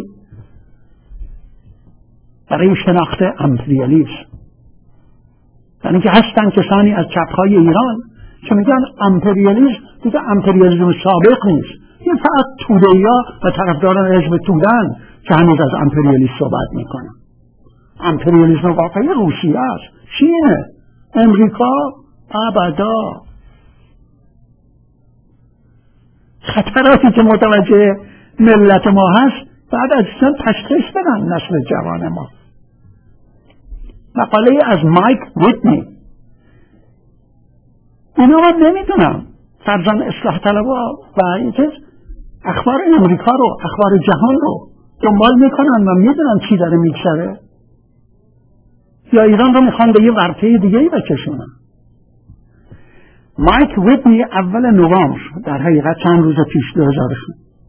برای شناخت امپریالیسم. یعنی که هستن کسانی از چپ‌های ایران که میگن امپریالیسم دیگه امپریالیسم سابق نیست، این فقط توده‌ها و طرفداران حزب تودن که هنوز از امپریالیسم صحبت میکنن. امپریالیسم واقعی روسیه است، چینه، امریکا ابدا. خطراتی که متوجه ملت ما هست بعد از این تشخیص بدن نسل جوان ما. مقاله از مایک ویتنی، اینا من نمیدونم فرزن اصلاح طلبها و این چیز اخبار امریکا رو، اخبار جهان رو دنبال میکنن و میدونن چی داره میگذره، یا ایران رو میخوان به یه ورطه دیگه‌ای بکشونن. مایک ویتنی اول نوامبر، در حقیقت چند روز پیش 2000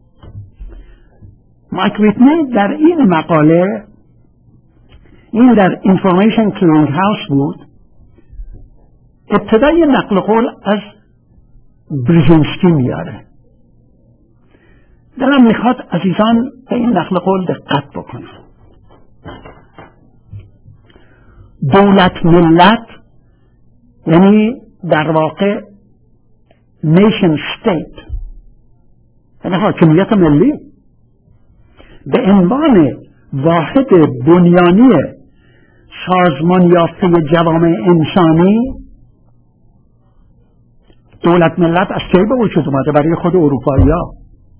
مایک ویتنی در این مقاله، این در اینفورمیشن کلینگ هاوس بود، ابتدای نقل قول از برژینسکی میاره. دلم میخواد عزیزان به این نقل قول دقت بکنن. دولت ملت، یعنی در واقع نیشن استیت، یعنی حاکمیت ملی، به عنوان واحد بنیانی سازمان یافته جوامع انسانی، دولت ملت از کی به وجود اومده؟ برای خود اروپایی ها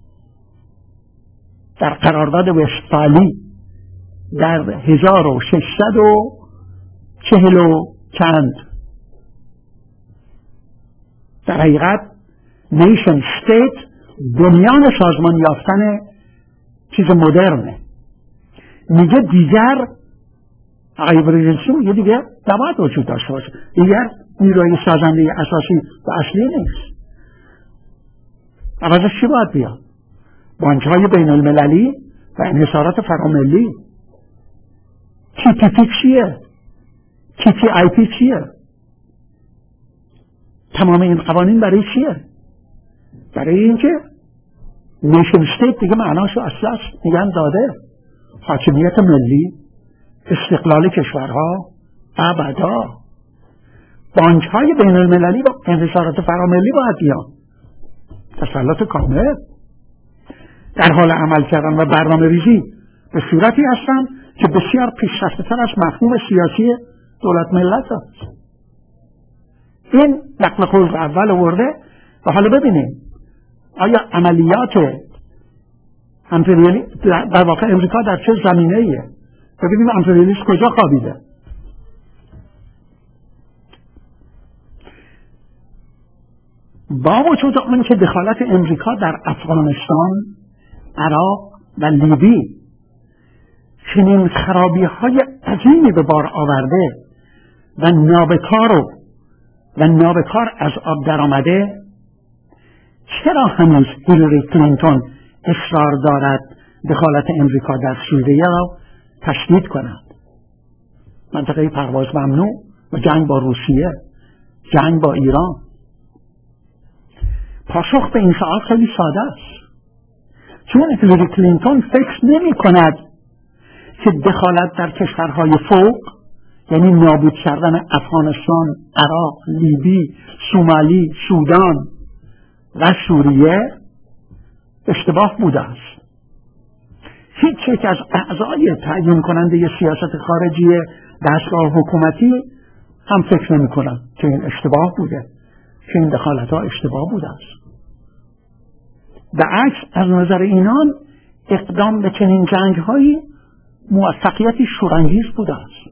در قرارداد وستفالی در 1640 و چند. در حقیقت نیشن استیت بنیان سازمان یافتن چیز مدرنه. میگه دیگر آقای بریزنسی میگه دیگه نباید وجود داشته باشه، دیگر نیروی سازنده اساسی و اصلی نیست. عوضش چی باید بیاد؟ بانک‌های بین المللی و انحصارات فراملی. TPP چیه؟ TTIP چیه؟ تمام این قوانین برای چیه؟ برای اینکه نیشن استیت دیگه معناشو اصلا میگن داده، حاکمیت ملی، استقلال کشورها ابدا. بانک‌های بین المللی و انحصارات فراملی باید بیان، تسلط کامل در حال عمل کردن و برنامه ریزی به صورتی هستن که بسیار پیشرفته‌تر از مفهوم سیاسی دولت ملت است. این نقل قول اول آورده و حالا ببینیم آیا عملیات در واقع امریکا در چه زمینه‌ایه؟ ببینیم امپریالیسم کجا خوابیده. با وجود آن که دخالت امریکا در افغانستان، عراق و لیبی چنین خرابی‌های عظیمی به بار آورده و نابکار از آب در آمده، چرا هنوز هیلاری کلینتون اصرار دارد دخالت امریکا در سوریه را تشدید کند؟ منطقه پرواز ممنوع و جنگ با روسیه، جنگ با ایران. پاسخ به این سوال خیلی ساده است، چون هیلاری کلینتون فکر نمی کند که دخالت در کشورهای فوق، یعنی نابود کردن افغانستان، عراق، لیبی، سومالی، سودان و سوریه اشتباه بوده است. هیچ یک از اعضای تعیین کننده سیاست خارجی دستگاه حکومتی هم فکر نمی کنند که این اشتباه بوده، که این دخالت ها اشتباه بوده است. به عکس از نظر اینان اقدام به چنین جنگ هایی موفقیتی شورانگیز بوده است.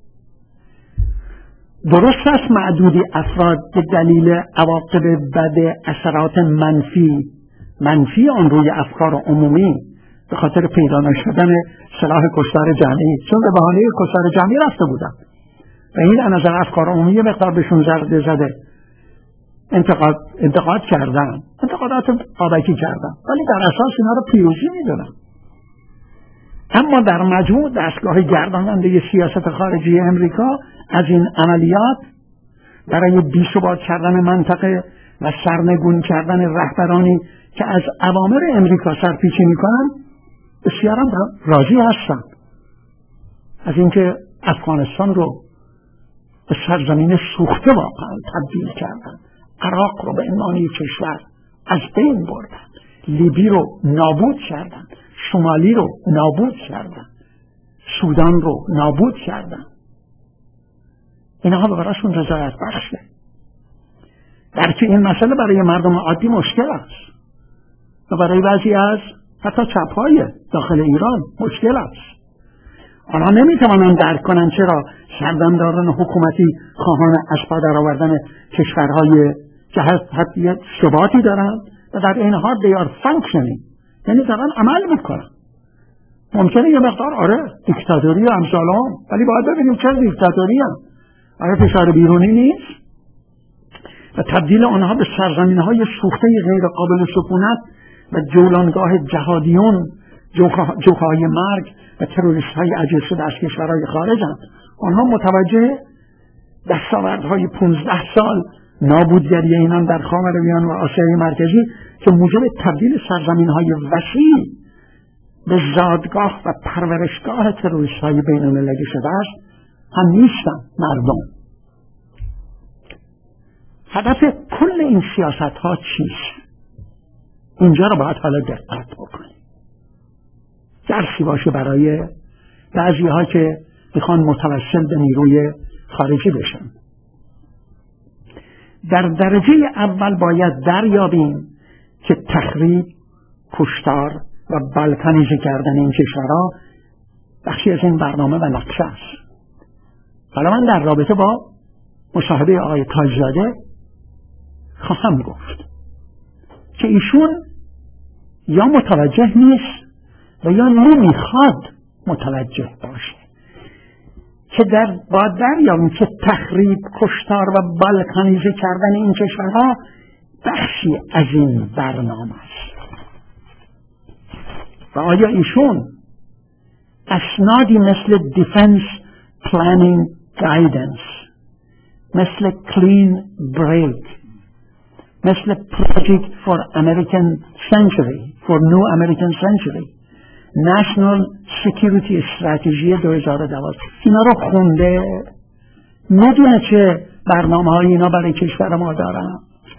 درست است معدودی افراد به دلیل عواقب بد اثرات منفی آن روی افکار عمومی به خاطر پیدا نشدن سلاح کشتار جمعی، چون به بهانه کشتار جمعی رفته بودن و این از نظر افکار عمومی مقدار بهشون ضربه زده، انتقاد کردن، انتقادات آبکی کردن، ولی در اساس اینا رو پیروزی میدونن. اما در مجموع دستگاه گرداننده سیاست خارجی امریکا از این عملیات برای بی‌ثبات کردن منطقه و سرنگون کردن رهبرانی که از اوامر امریکا سرپیچی میکنن بسیار هم راضی هستن. از اینکه افغانستان رو به سرزمین سوخته واقعا تبدیل کردن، عراق رو به عنوان کشور از بین بردن، لیبی رو نابود کردن، شمالی رو نابود کردن، سودان رو نابود کردن. اینها برایشون رضایت بخشه، در که این مسئله برای مردم عادی مشکل است و برای بعضی از حتی چپ‌های داخل ایران مشکل است. آنها نمیتوانند درک کنند چرا سردمداران حکومتی خواهان از پا درآوردن کشورهای جهت ثباتی دارند و در این حال they are functioning، یعنی دارن عمل میکنن. ممکنه یه مقدار دیکتاتوری و امثال هم، ولی باید ببینیم چرا دیکتاتوری هم؟ آیا فشار بیرونی نیست؟ و تبدیل آنها به سرزمین‌های سوخته غیر قابل سکونت و جولانگاه جهادیون، جوخه‌های مرگ و تروریست‌های اجنسی از کشورهای خارجند. آنها متوجه دستاوردهای 15 سال نابودگری اینان در خاورمیانه و آسیای مرکزی که موجب تبدیل سرزمین‌های وسیع به زادگاه و پرورشگاه تروریست‌های بین‌المللی شده است هم نیستن مردم. هدف کل این سیاست ها چیست؟ اینجا رو باید حالا دقت بکنیم، درسی باشه برای بعضی ها که میخوان متوسل به نیروی خارجی بشن. در درجه اول باید دریابیم که تخریب، کشتار و بلکانیزه کردن این کشورها بخشی از این برنامه و نقشه است. حالا من در رابطه با مصاحبه آقای تاج‌زاده خواهم گفت که ایشون یا متوجه نیست و یا نمیخواد متوجه باشه که با دریابیم که تخریب، کشتار و بالکانیزه کردن این کشورها بخشی از این برنامه است. و آیا ایشون اسنادی مثل Defense Planning Guidance، مثل Clean Break، مثل Project for American Century، for New American Century، National Security Strategy 2012 اینا رو خونده؟ ندونه چه برنامه های اینا برای کشور ما دارن؟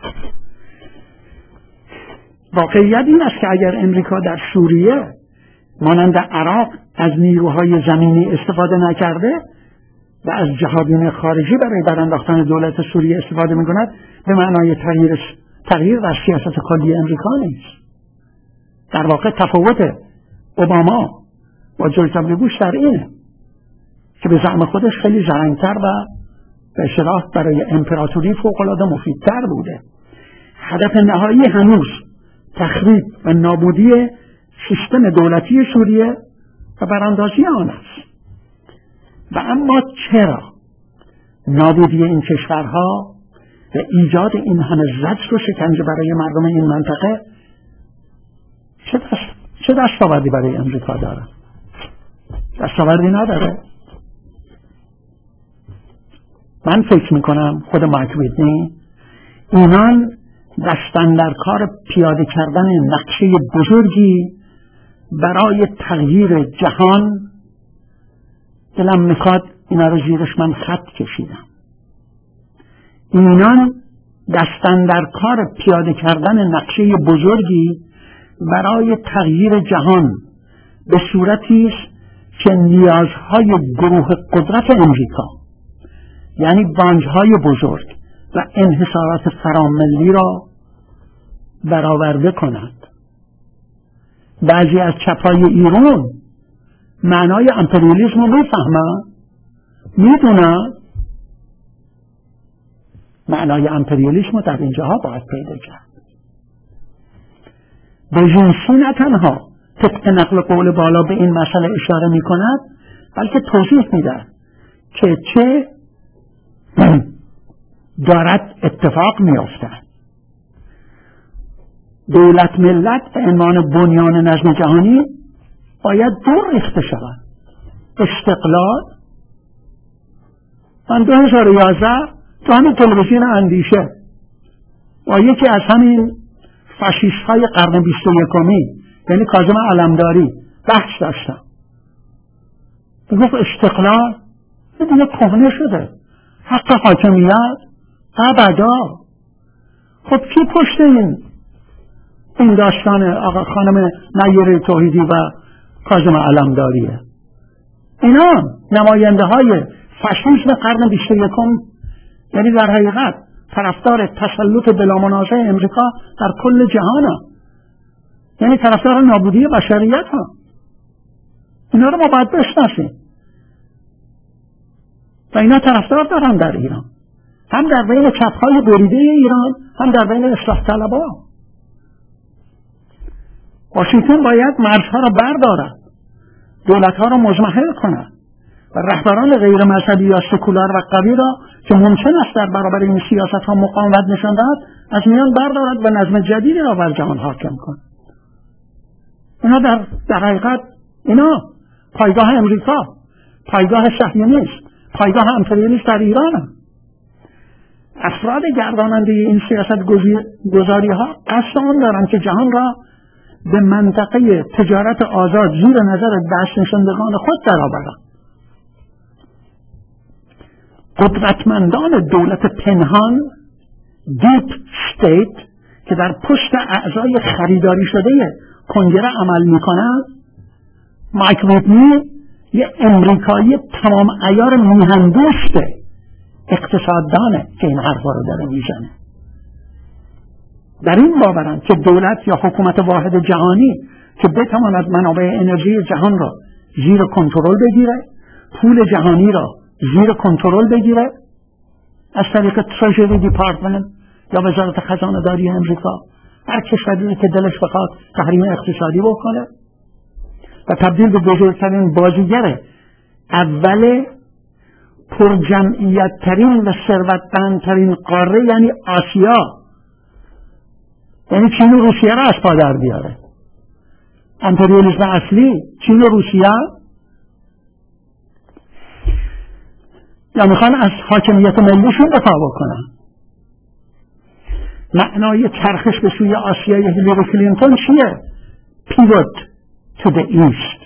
واقعیت این است که اگر امریکا در سوریه مانند عراق از نیروهای زمینی استفاده نکرده و از جهادین خارجی برای برانداختن دولت سوریه استفاده میکند، به معنای تغییر در سیاست کلی امریکا نیست. در واقع تفاوت اوباما با جورج دبلیو بوش در اینه که به زعم خودش خیلی زرنگتر و به اصطلاح برای امپراتوری فوق‌العاده مفیدتر بوده. هدف نهایی هنوز تخریب و نابودی سیستم دولتی سوریه و براندازی آن است. و اما چرا نابودی این کشورها و ایجاد این همه زجر و شکنجه برای مردم این منطقه چه دستاوردی برای امریکا داره؟ دستاوردی نداره. من فکر میکنم خود مایک ویتنی اینان دستن در کار پیاده کردن نقشه بزرگی برای تغییر جهان، دلم میخواد اینا رو زیرش من خط کشیدم، اینان دستن در کار پیاده کردن نقشه بزرگی برای تغییر جهان به صورتی است که نیازهای گروه قدرت امریکا، یعنی بانک‌های بزرگ و انحصارات فراملی را برآورده کند. بعضی از چپای ایران معنای امپریالیسم رو میفهمن، میدونن معنای امپریالیسم رو در اینجاها باید پیدا کرد. برژینسی نه تنها طبق نقل قول بالا به این مسئله اشاره می کند، بلکه توضیح میده که چه دارد اتفاق میافته. دولت ملت به عنوان بنیان نظم جهانی باید دور ریخته شود. استقلال، من 2011 تو همین تلویزیون اندیشه با یکی از همین فاشیست های قرن 21 یعنی کاظم علمداری بحث داشتم. میگفت استقلال دیگه کهنه شده، حق حاکمیت ابدا. خب کی پشت این داستان آقا خانم نیره توحیدی و کاظم علمداریه؟ اینا نماینده های فاشیسم قرن 21 یعنی در حقیقت طرفدار تسلط بلامنازع امریکا در کل جهان ها. یعنی طرفدار نابودی بشریت ها. اینا رو ما باید بشناسیم و اینا طرفدار دارن در ایران، هم در بین چپ‌های بریده ایران، هم در بین اصلاح طلبها. واشنگتن باید مرزها را بردارد، دولتها را مضمحل کند و رهبران غیر مذهبی یا سکولار و قوی را که ممکن است در برابر این سیاست ها مقاومت نشان دهد از میان بردارد و نظم جدیدی را بر جهان حاکم کند. اینا در حقیقت اینا پایگاه امریکا، پایگاه صهیونیست، پایگاه امپریالیست در ایران هم. افراد گرداننده این سیاست گذاری ها قصد آن دارند که جهان را به منطقه تجارت آزاد زیر نظر دست نشاندگان خود درآورند. قدرتمندان دولت پنهان، دیپ استیت، که در پشت اعضای خریداری شده کنگره عمل میکنند. مایک ریدنی یه امریکایی تمام عیار میهندوست اقتصاددانه که این حرفا رو داره میزنه. در این باورن که دولت یا حکومت واحد جهانی که بتواند منابع انرژی جهان را زیر کنترل بگیره، پول جهانی را زیر کنترل بگیره از طریق ترژری دیپارتمنت یا وزارت خزانه داری امریکا، هر کشوری که دلش بخواد تحریم اقتصادی بکنه و تبدیل به بزرگترین بازیگر اول پرجمعیت ترین و ثروتمندترین قاره یعنی آسیا، یعنی چین و روسیه را از پا در بیاره. امپریالیسم اصلی چین و روسیه، یا میخوان از حاکمیت ملیشون دفاع بکنن. معنای چرخش به سوی آسیای هیلاری کلینتون چیه؟ پیوت to the east.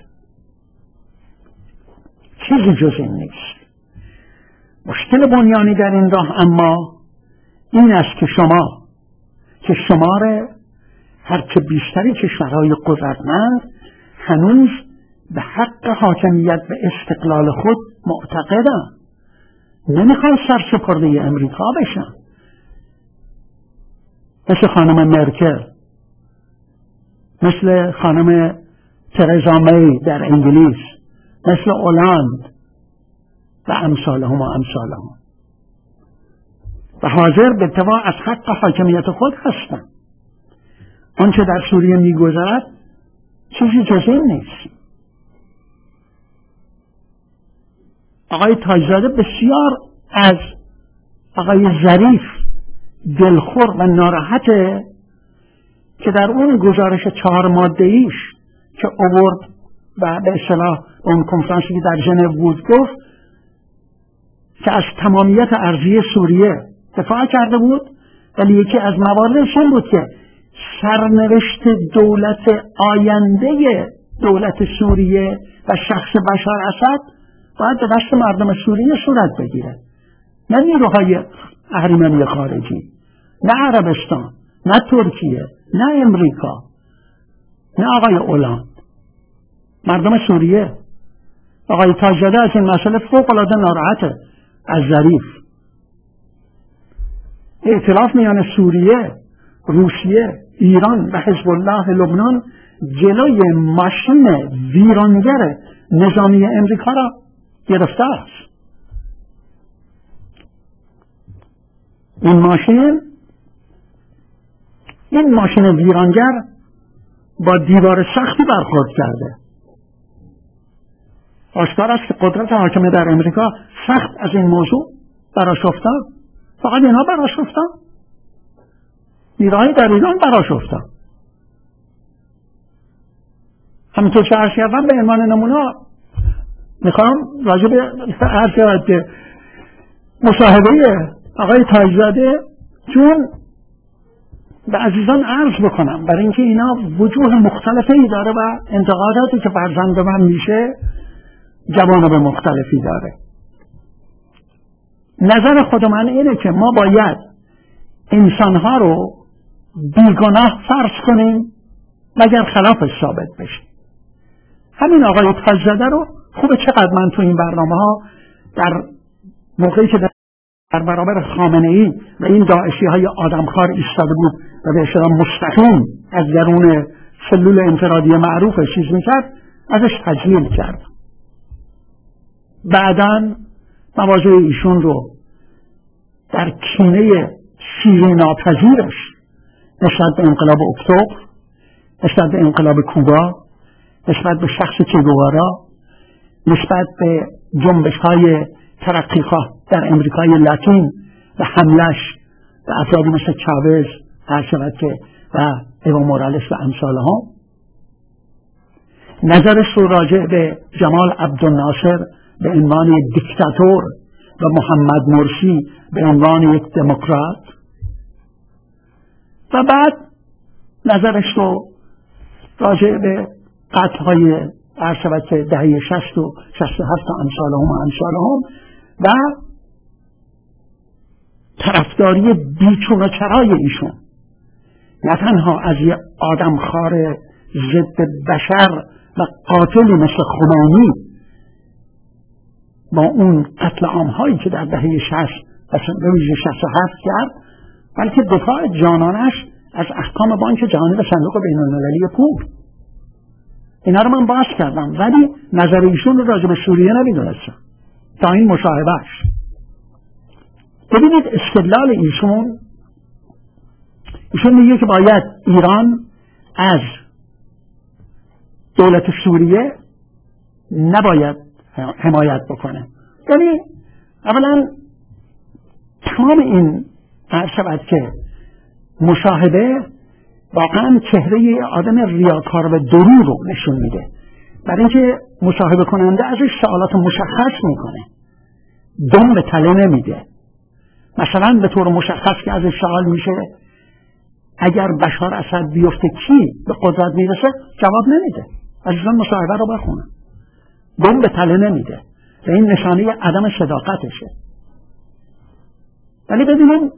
چیزی جز این نیست. مشکل بنیانی در این راه اما این است که شمار هرچه بیشتری کشورهای قدرتمند هنوز به حق حاکمیت و استقلال خود معتقدند، نمیخوان سرسپرده امریکا بشن. مثل خانم مرکل، مثل خانم ترزا می در انگلیس، مثل اولاند و امثالهم و حاضر به اتباع از حق حاکمیت خود هستند. آنچه در سوریه میگذرد چیزی جز این نیست. آقای تاجزاده بسیار از آقای ظریف دلخور و ناراحته که در اون گزارش 4 ماده‌ایش که آورد و به اصطلاح اون کنفرانسی که در ژنو بود گفت که از تمامیت ارضی سوریه دفاع کرده بود، ولی یکی از مواردش این بود که سرنوشت دولت آینده دولت سوریه و شخص بشار اسد باید به دست مردم سوریه صورت بگیره، نه نیروهای اهریمنی خارجی، نه عربستان، نه ترکیه، نه امریکا، نه آقای اولاند، مردم سوریه. آقای تاجزاده از این مسئله فوق‌العاده ناراحته از ظریف. ائتلاف میان سوریه، روسیه، ایران و حزب الله لبنان جلوی ماشین ویرانگر نظامی امریکا را گرفته است. این ماشین ویرانگر با دیوار سختی برخورد کرده. آشکار است که قدرت حاکمه در امریکا سخت از این موضوع برآشفتند. فقط اینها برآشفتند؟ نیروهای در ایران برآشفتند. همینطور که عرض کردم به عنوان نمونه میخوام راجع به عرض کردم که مصاحبه آقای تاجزاده چون به عزیزان عرض بکنم برای اینکه اینا وجوه مختلفی داره و انتقاداتی که فرزند من میشه جوانب مختلفی داره. نظر خود من اینه که ما باید انسانها رو بیگناه فرض کنیم مگر خلافش ثابت بشه. همین آقای تاجزاده رو خوبه چقدر من تو این برنامه ها در موقعی که در برابر خامنه‌ای و این داعشی های آدمخوار ایستاده بود و به اصطلاح مستقیم از درون سلول انفرادی معروف چیز میکرد ازش تجلیل کرد. بعداً مواضع ایشون رو در کینه شیرین ناپذیرش نسبت به انقلاب اکتبر، نسبت به انقلاب کوبا، نسبت به شخص چه گوارا، نسبت به جنبش‌های ترقیخواه در امریکای لاتین و حملش به افرادی مثل چاوز، و ایوا مورالس و امثالها، نظرش رو راجع به جمال عبدالناصر به عنوان دیکتاتور و محمد مرسی به عنوان یک دموکرات، و بعد نظرش رو راجع به قتل‌های دهه 60 و 67 امثالهم و طرفداری بیچون و چرای ایشون، نه تنها از یه آدمخوار ضد بشر و قاتلی مثل خمینی با اون قتل عام‌هایی که در دهه 60 و ویژه 67 کرد، بلکه دفاع جانانش از احکام بانک جهانی و صندوق بین‌المللی پول. اینا رو من باز کردم، ولی نظر ایشون رو راجع به سوریه نمیدونستم تا این مصاحبهش. ببینید استدلال ایشون میگه که باید ایران از دولت سوریه نباید حمایت بکنه. یعنی اولا تمام این عرض شود که مصاحبه واقعا چهره آدم ریاکار و درو رو نشون میده، برای اینکه مصاحبه کننده ازش سوالات مشخص میکنه، دم به تله نمیده. مثلا به طور مشخص که ازش سوال میشه اگر بشار اسد بیفته کی به قدرت میرسه، جواب نمیده. عزیزان مصاحبه رو بخونن، دم به تله نمیده و این نشانه عدم صداقتشه. ولی ببینیم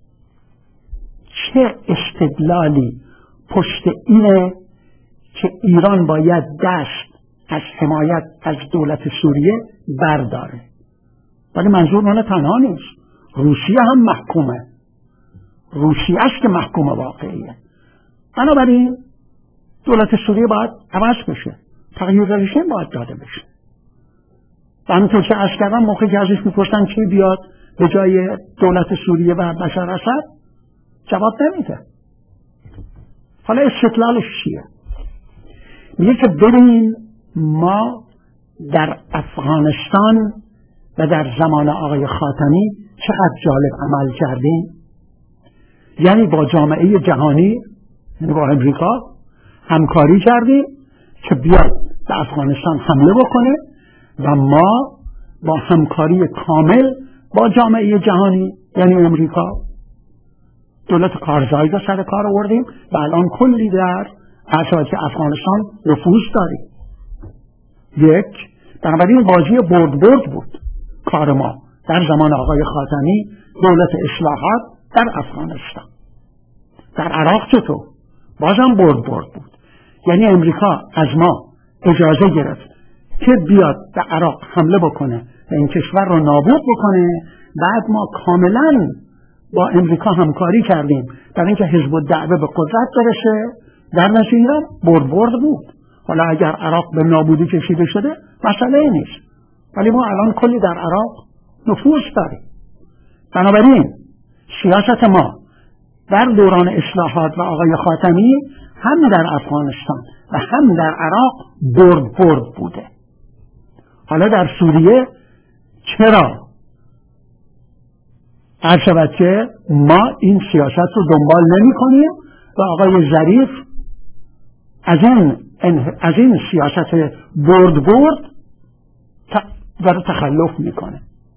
چه استدلالی پشت اینه که ایران باید دست از حمایت از دولت سوریه برداره. ولی منظور اون تنها نیست، روسیه هم محکومه، روسیه است که محکوم واقعیه. بنابراین دولت سوریه باید عوض بشه، تغییر رژیم باید داده بشه. و همینطور که عرض کردم موقعی که ازش میپرسن کی بیاد به جای دولت سوریه و بشار اسد، جواب نمیده. حالا استدلالش چیه؟ میگه که ببین ما در افغانستان و در زمان آقای خاتمی چقدر جالب عمل کردیم. یعنی با جامعه جهانی، یعنی با امریکا همکاری کردیم که بیاد به افغانستان حمله بکنه و ما با همکاری کامل با جامعه جهانی یعنی امریکا دولت کارزایی رو سر کار آوردیم و الان کلی در اساس افغانستان نفوذ داریم. یک، بنابراین بازی برد بود کار ما در زمان آقای خاتمی، دولت اصلاحات در افغانستان. در عراق چطور؟ بازم برد بود. یعنی امریکا از ما اجازه گرفت که بیاد به عراق حمله بکنه و این کشور رو نابود بکنه. بعد ما کاملا با امریکا همکاری کردیم برای اینکه حزب الدعوه به قدرت برسه. در نتیجه برد بود. حالا اگر عراق به نابودی کشیده شده مسئله نیست، ولی ما الان کلی در عراق نفوذ داریم. بنابراین سیاست ما در دوران اصلاحات و آقای خاتمی هم در افغانستان و هم در عراق برد بوده. حالا در سوریه چرا عرض شود که ما این سیاست رو دنبال نمی کنیم و آقای ظریف از این سیاست برد داره تخلف میکنه.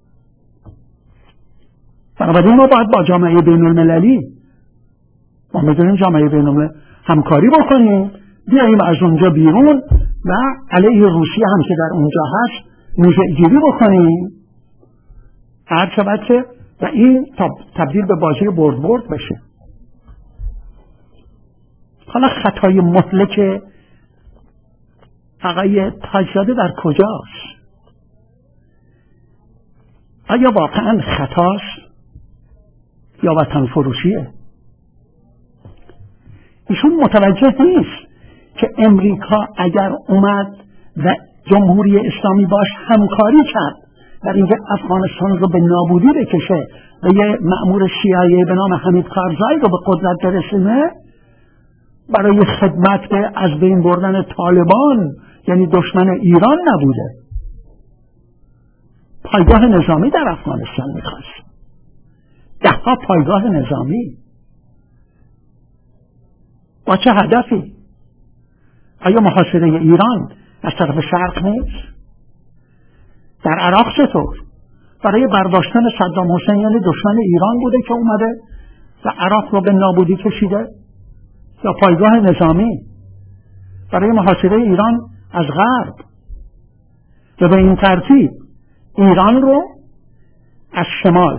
بنابراین ما باید با جامعه بین المللی، ما میدونیم جامعه بین المللی همکاری بکنیم، بیاییم از اونجا بیرون و علیه روسیه هم که در اونجا هست موضع گیری بکنیم، هر شود که و این تبدیل به بازی برد بشه. حالا خطای مهلک آقای تاج‌زاده در کجاست؟ آیا واقعا خطاست یا وطن فروشیه؟ ایشون متوجه نیست که امریکا اگر اومد و جمهوری اسلامی باش همکاری کرد در اینکه افغانستان رو به نابودی بکشه و یه مأمور CIA به نام حمید کارزایی رو به قدرت برسونه برای خدمت به از بین بردن طالبان، یعنی دشمن ایران نبوده. پایگاه نظامی در افغانستان میخواست، 10 پایگاه نظامی. با چه هدفی؟ آیا محاصره ایران از طرف شرق نیست؟ در عراق چطور؟ برای برداشتن صدام حسین، یعنی دشمن ایران بوده که اومده و عراق رو به نابودی کشیده؟ یا پایگاه نظامی برای محاصره ایران از غرب؟ و به این ترتیب ایران رو از شمال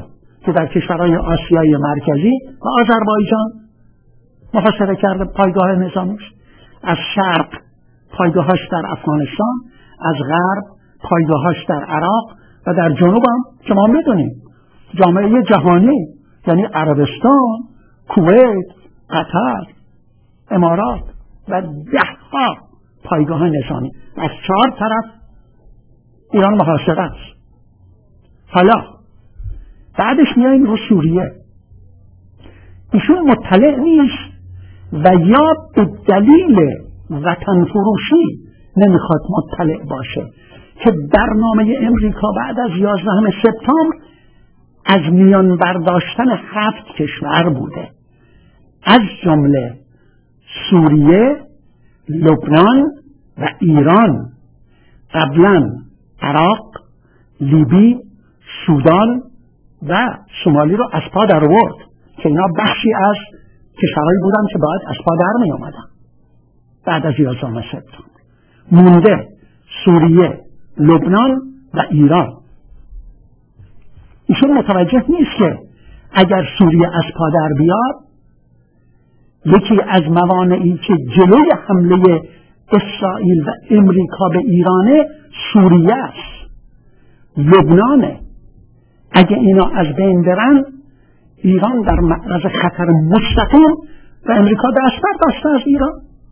که در کشورهای آسیای مرکزی و آذربایجان محاصره کرده پایگاه نظامیش، از شرق پایگاهاش در افغانستان، از غرب پایگاهاش در عراق و در جنوب هم که ما میدونیم جامعه جهانی، یعنی عربستان، کویت، قطر، امارات و 10 پایگاه نظامی از 4 طرف ایران محاصره است. حالا بعدش میاییم رو سوریه. ایشون مطلع نیست و یا به دلیل وطن فروشی نمیخواد مطلع باشه که برنامه امریکا بعد از 11 سپتامبر از میان برداشتن 7 کشور بوده، از جمله سوریه، لبنان و ایران، قبلا عراق، لیبی، سودان و سومالی رو از پا در آورد که اینا بخشی از کشورهایی بودن که باید از پا در می آمدن بعد از 11 سپتامبر. مونده سوریه، لبنان و ایران. ایشون متوجه نیست که اگر سوریه از پا در بیاد، یکی از موانعی که جلوی حمله اسرائیل و امریکا به ایرانه سوریه است، لبنانه. اگه اینا از بین برن، ایران در معرض خطر مستقیم و امریکا دست برداشته از ایران.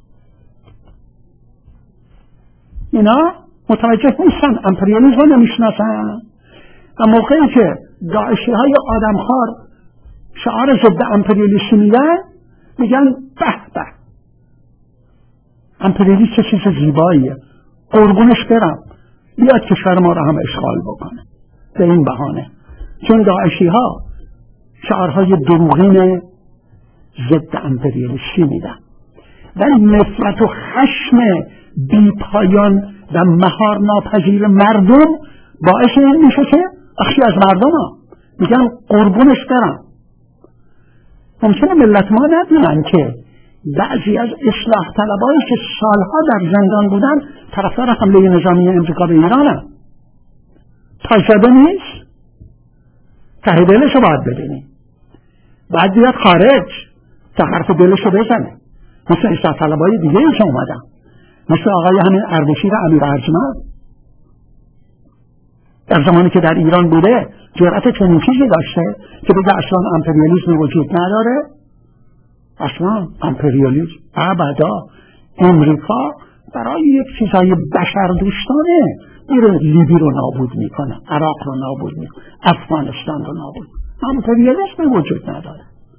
اینا متوجه نیستن، امپریالیسم رو نمیشناسن و موقعی که داعشی های آدمخوار شعار ضد امپریالیسم میدن، میگن به به امپریالیسم چه چیز زیباییه، قربونش برم، بیاد کشور ما رو هم اشغال بکنه. به این بهانه، چون داعشی ها شعارهای دروغین ضد امپریالیستی میدن و نفرت و خشم بی پایان و مهار ناپذیر مردم باعث این میشه که بخشی از مردم ها میگن قربونش برم. ممکنه ملت ما ندونن که بعضی از اصلاح طلبایی که سالها در زندان بودن طرفدار حمله نظامی امریکا به ایران هم. پایزاده نیست، ته دلشو باید ببینی، باید بیاد خارج تا حرف دلشو بزنه، مثل اصلاح طلبای دیگه ایش اومدن، مثل آقای همین اردشیر امیر ارجمند در زمانی که در ایران بوده جرأت چنین چیزی داشته که بگه اصلا امپریالیسم وجود نداره. اصلا امپریالیسم ابدا. امریکا برای یک چیزای بشر دوستانه میره لیبی رو نابود میکنه، عراق رو نابود میکنه، افغانستان رو نابود. امپریالیسم وجود نداره.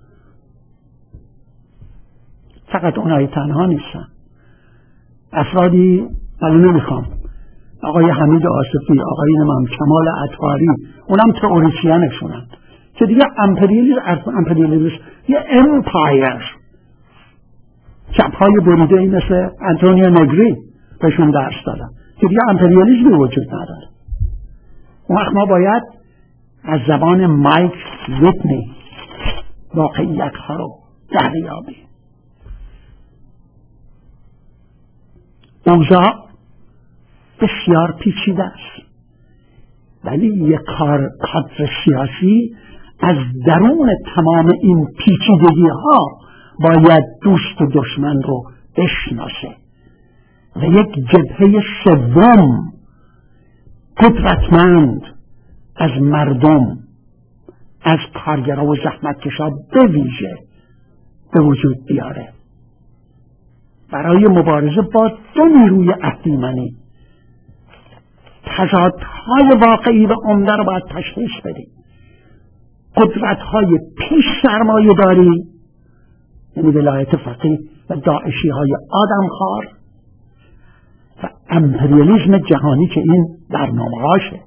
فقط اونایی تنها نیستن، افرادی ولی نمیخوام آقای حمید آصفی، آقای نمام کمال عطاری، اونم تئوریسینشونن که دیگه امپریالیسم یه امپایر، چپهای بریده ای مثل انتونیو نگری بهشون درس دادن که دیگه امپریالیسم وجود نداره. اون وقت ما باید از زبان مایک ویتنی واقعیت ها رو دریابیم. اوضاع بسیار پیچیده است، ولی یک کادر سیاسی از درون تمام این پیچیدگی ها باید دوست و دشمن رو بشناسه و یک جبهه سوم قدرتمند از مردم، از کارگرها و زحمتکشا به ویژه به وجود بیاره برای مبارزه با دو نیروی اهریمنی. تضادهای واقعی و عمده رو باید تشخیص بدیم. قدرت‌های پیش سرمایه داری، یعنی ولایت فقیه و داعشی های آدمخوار و امپریالیسم جهانی که این برنامه هاشه.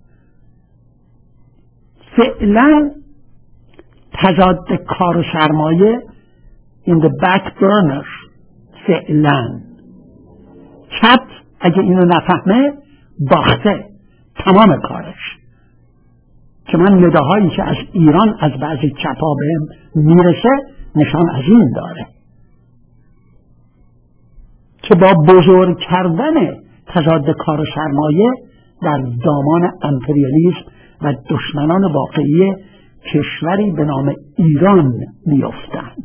فعلا تضاد کار و سرمایه in the back burner. فعلا چپ اگه اینو نفهمه باخته تمام کارش. که من نداهایی که از ایران از بعضی چپا بهم میرسه نشان از این داره که با بزرگ کردن تضاد کار و سرمایه در دامان امپریالیسم و دشمنان واقعی کشوری به نام ایران میافتند.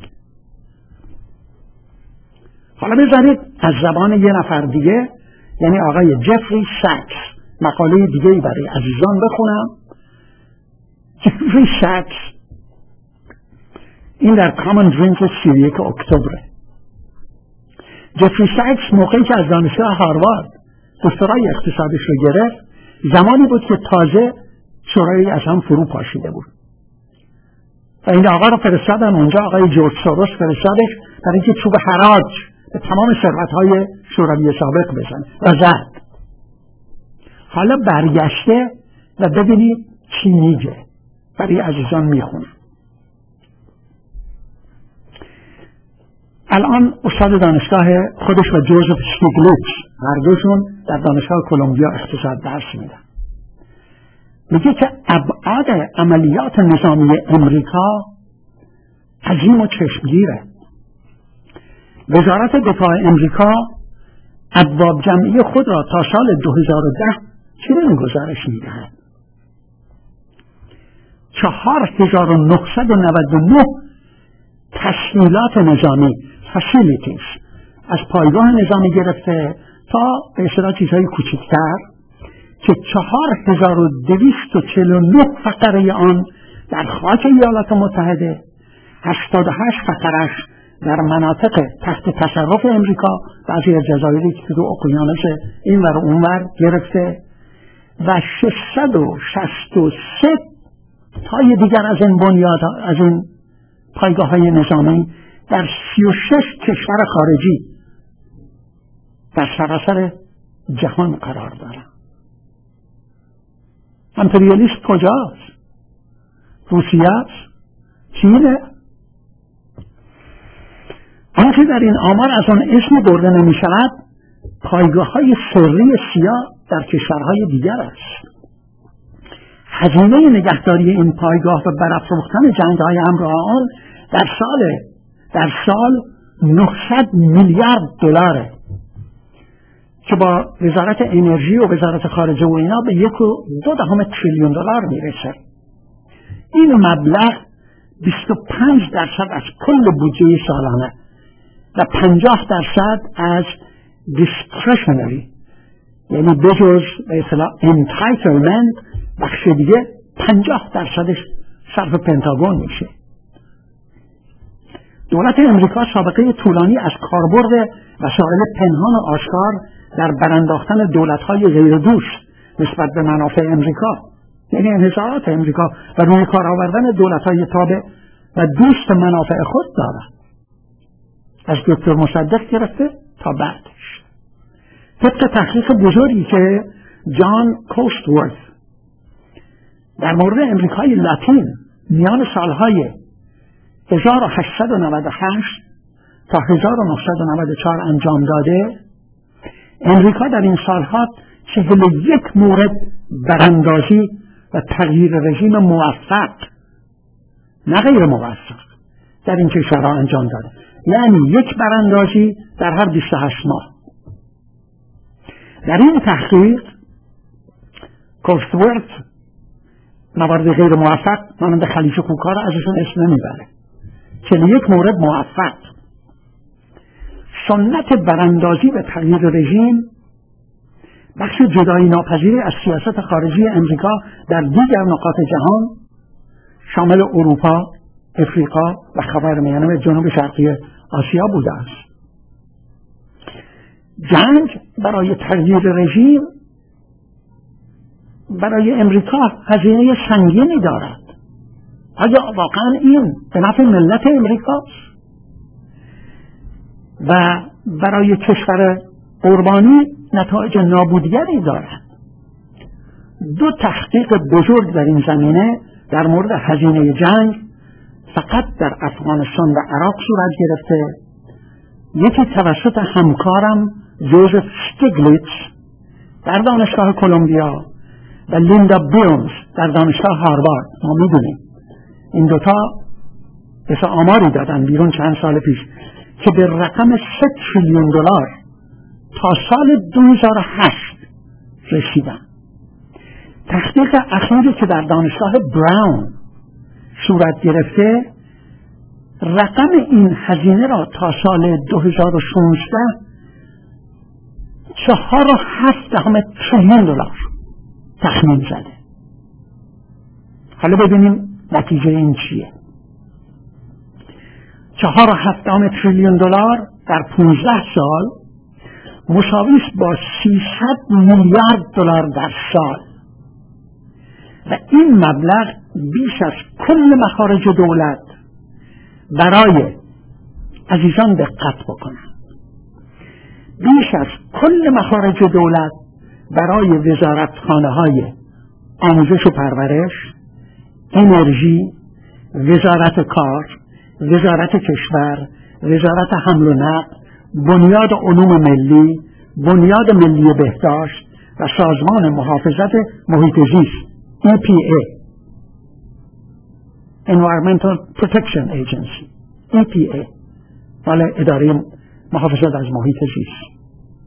حالا بذارید از زبان یه نفر دیگه، یعنی آقای جفری ساکس، مقاله دیگه‌ای برای عزیزان بخونم. جفری ساکس، این در کامن درینک 31 اکتبر. جفری ساکس موقعی که از دانشگاه هاروارد دکترای اقتصادش رو گرفت، زمانی بود که تازه شورای از هم فرو پاشیده بود و این آقا رو فرستادن اونجا، آقای جورج سوروس فرستادش برای اینکه چوب حراج به تمام ثروت‌های شوروی سابق بزنه و زد. حالا برگشته و ببینید چی میگه، برای عزیزان میخونه. الان استاد دانشگاه خودش و جوزف شتیگلیتز هر دوشون در دانشگاه کلمبیا اقتصاد درس میدن. میگه که ابعاد عملیات نظامی امریکا عظیم و چشمگیره. وزارت دفاع امریکا ابواب جمعی خود را تا سال 2010 چنین گزارش میدهد: 4999 تسهیلات نظامی facilities از پایگاه نظامی گرفته تا به اصطلاح چیزهای کوچکتر که 4249 فقره آن در خاک ایالات متحده، 88 فقرش در مناطق تحت تصرف امریکا، بعضی از جزایری که تو اقیانوس این ور اون ور گرفته، و 663 تای دیگر از این بنیاد، از این پایگاه های نظامی در 36 کشور خارجی در سراسر جهان قرار دارند. امپریالیست کجاست؟ روسیه است؟ چینه؟ آنکه در این آمار از آن اسم برده نمی شود پایگاه های سری سیاه در کشورهای دیگر است. هزینه نگهداری این پایگاه و برافروختن جنگ های همراه آن در سال 900 میلیارد دلاره که با وزارت انرژی و وزارت خارجه و اینا به 1.2 تریلیون دلار میرسه. این مبلغ 25% از کل بودجه سالانه و 50% از discretionary، یعنی بجز به اصطلاح entitlement، بخش دیگه 50%ش صرف پنتاگون میشه. دولت امریکا سابقه طولانی از کاربرد وسایل پنهان و آشکار در برانداختن دولت‌های غیر دوست نسبت به منافع امریکا، یعنی انحصارات امریکا، و روی کار آوردن دولت‌های تابع و دوست منافع خود دارد، از دکتر مصدق گرفته تا بعدش. طبق تحقیق بزرگی که جان کوستورث در مورد امریکای لاتین میان سالهای 1898 تا 1994 انجام داده، امریکا در این سالها 41 مورد براندازی و تغییر رژیم موفق، نه غیر موفق، در این کشورها انجام داده. یعنی یک براندازی در هر 28 ماه. در این تحقیق کوستورث موارد غیر موفق مانند خلیج کوکا را ازشون اسم نمیبره. 41 مورد موفق. سنت براندازی و تغییر رژیم بخش جدایی ناپذیری از سیاست خارجی امریکا در دیگر نقاط جهان شامل اروپا، افریقا و خاورمیانه و جنوب شرقی آسیا بوده است. جنگ برای تغییر رژیم برای امریکا هزینه سنگینی دارد. آیا واقعا این به نفع ملت امریکاست؟ و برای کشور قربانی نتایج نابودگری دارد. 2 تحقیق بزرگ در این زمینه در مورد هزینه جنگ فقط در افغانستان و عراق صورت گرفته. یکی توسط همکارم جوزف شتیگلیتز در دانشگاه کلمبیا و لیندا بیلمز در دانشگاه هاروارد. ما میدونیم این دوتا مثل آماری دادن بیرون چند سال پیش که به رقم 3 تریلیون دلار تا سال 2008 رسیدن. تحقیق اخیری که در دانشگاه براون صورت گرفته، رقم این هزینه را تا سال 2016 $4.7 تریلیون تخمین زده. حالا ببینیم نتیجه این چیه. $4.7 تریلیون در 15 سال مساوی است با $300 میلیارد در سال و این مبلغ بیش از کل مخارج دولت برای، عزیزان دقت بکنند، بیش از کل مخارج دولت برای وزارتخانه‌های آموزش و پرورش، انرژی، وزارت کار، وزارت کشور، وزارت حمل و نقل، بنیاد علوم ملی، بنیاد ملی بهداشت و سازمان محافظت محیط زیست EPA Environmental Protection Agency EPA مال اداره محافظت از محیط زیست.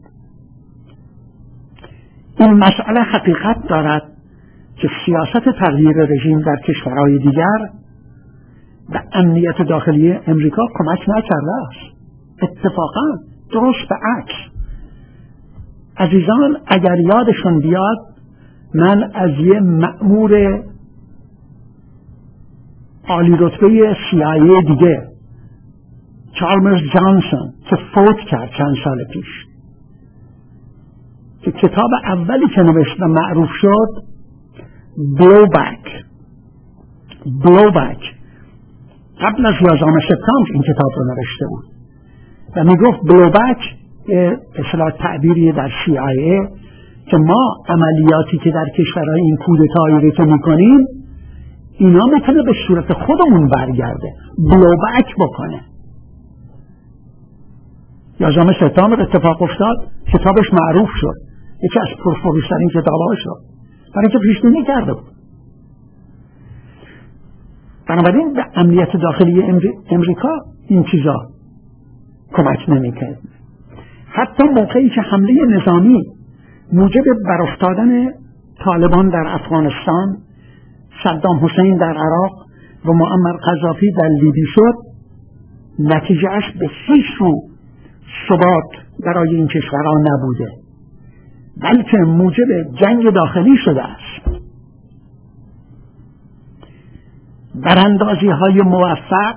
این مسئله حقیقت دارد که سیاست تغییر رژیم در کشورهای دیگر به امنیت داخلی امریکا کمک نکرده است. اتفاقا درست به عکس. عزیزان اگر یادشون بیاد، من از یه مأمور عالی رتبه CIA دیگه، چالمرز جانسون، که فوت کرد چند سال پیش، که کتاب اولی که نوشت و معروف شد Blowback قبل از 11 سپتامبر این کتاب رو نوشته بود و میگفت Blowback اصطلاح تعبیری در CIA که ما عملیاتی که در کشورهای این کودتایی رو میکنیم اینا میتونه به صورت خودمون برگرده، بلوبک بکنه. 11 سپتامبر اتفاق افتاد، کتابش معروف شد، یکی از پرفروش‌ترین کتاب‌ها شد، برای اینکه پیش بینی کرده بود. بنابراین به امنیت داخلی امریکا این چیزا کمک نمی‌کرد. حتی موقعی که حمله نظامی موجب برافتادن طالبان در افغانستان، صدام حسین در عراق و معمر قذافی در لیبی شد، نتیجهش به هیچ رو ثبات برای این کشورها نبوده، بلکه موجب جنگ داخلی شده است. براندازی های موفق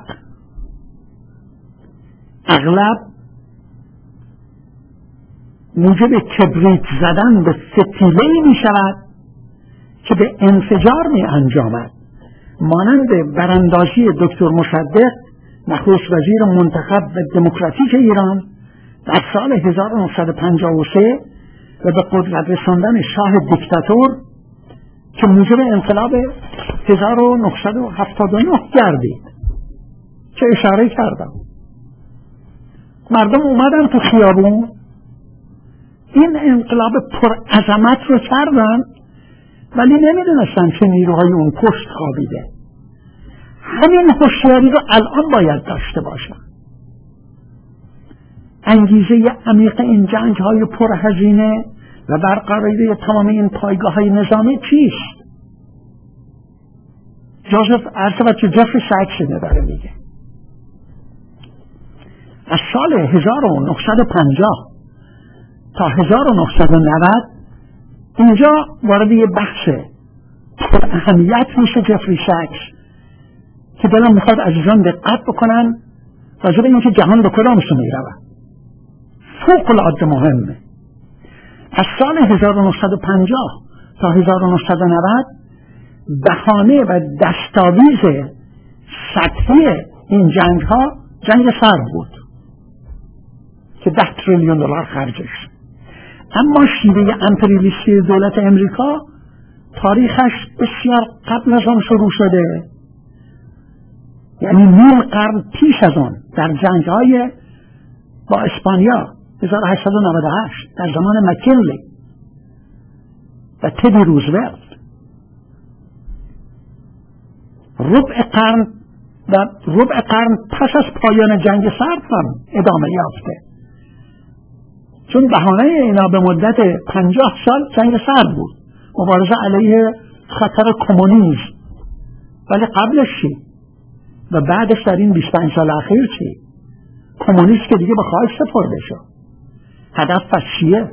اغلب موجب کبریت زدن به فتیله‌ای می شود که به انفجار می انجامد، مانند براندازی دکتر مصدق، نخست وزیر منتخب و دموکراتیک ایران در سال 1953 و به قدرت رساندن شاه دیکتاتور که موجب انقلاب 1979 گردید که اشاره کردم. مردم اومدن تو خیابون، این انقلاب پر عظمت رو کردن، ولی نمیدونستن که نیروهای اون پشت خوابیده. همین هوشیاری رو الان باید داشته باشن. انگیزه عمیق این جنگ های پرهزینه و برقراری تمام این پایگاه های نظامی چیست؟ جفری ساکس داره میگه از سال 1950 تا 1990 اینجا وارد یه بحث پر اهمیت میشه جفری ساکس که دلم میخواد عزیزان دقت بکنن راجع به اینکه جهان به کدام سو میرود. فوق العاده مهمه. از سال 1950 تا 1990 بهانه و دستاویز سطحی این جنگ ها جنگ سرد بود که $10 تریلیون خرجش. اما شیوه امپریالیستی دولت امریکا تاریخش بسیار قبل از آن شروع شده، یعنی نیم قرن پیش از آن در جنگ های با اسپانیا 1898 در زمان مکینلی و تدی روزولت، ربع قرن پس از پایان جنگ سرد هم ادامه یافته، چون بهانه اینا به مدت 50 سال جنگ سرد بود، مبارزه علیه خطر کمونیسم ولی قبلش چی؟ و بعدش در این 25 سال اخیر چی؟ کمونیست که دیگه به خواهش سپرده شد. هدف پس چیه؟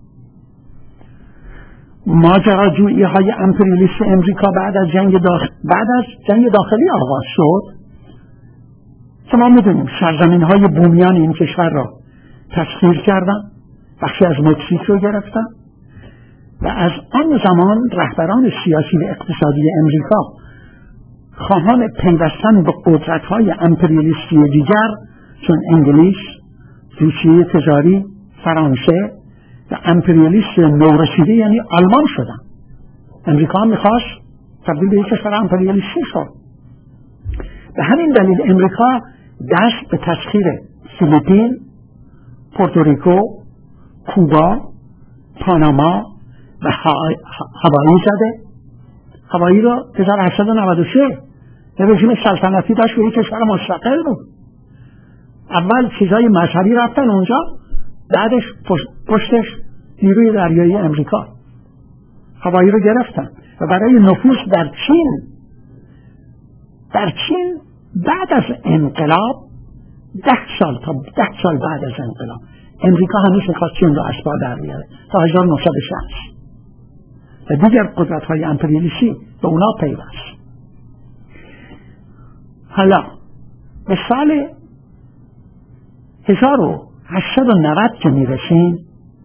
ماجراجویی های امپریالیست امریکا بعد از جنگ داخلی آغاز شد که ما میدونیم سرزمین های بومیان این کشور را تسخیر کردن، بخشی از مکزیک رو گرفتن و از آن زمان رهبران سیاسی و اقتصادی امریکا خواهان پیوستن به قدرت های امپریالیستی دیگر چون انگلیس، روسیه تجاری، فرانسه و امپریالیست نورسیده یعنی آلمان شدن. امریکا هم میخواست تبدیل به یک کشور امپریالیستی شد. به همین دلیل امریکا دست به تسخیر فیلیپین، پورتوریکو، کوبا، پاناما و هاوایی زده. هاوایی رو 1893 رژیم سلطنتی داشت و یک کشور مستقل بود. اول چیزای مذهبی رفتن اونجا، بعدش پشتش نیروی دریایی امریکا هاوایی رو گرفتن و برای نفوذ در چین بعد از انقلاب 10 سال بعد از انقلاب امریکا همیشه خواست چین رو از پا در بیاره تا 1960 و دیگر قدرت های امپریالیستی به اونا پیوست. حالا به سال 1890 که میرسیم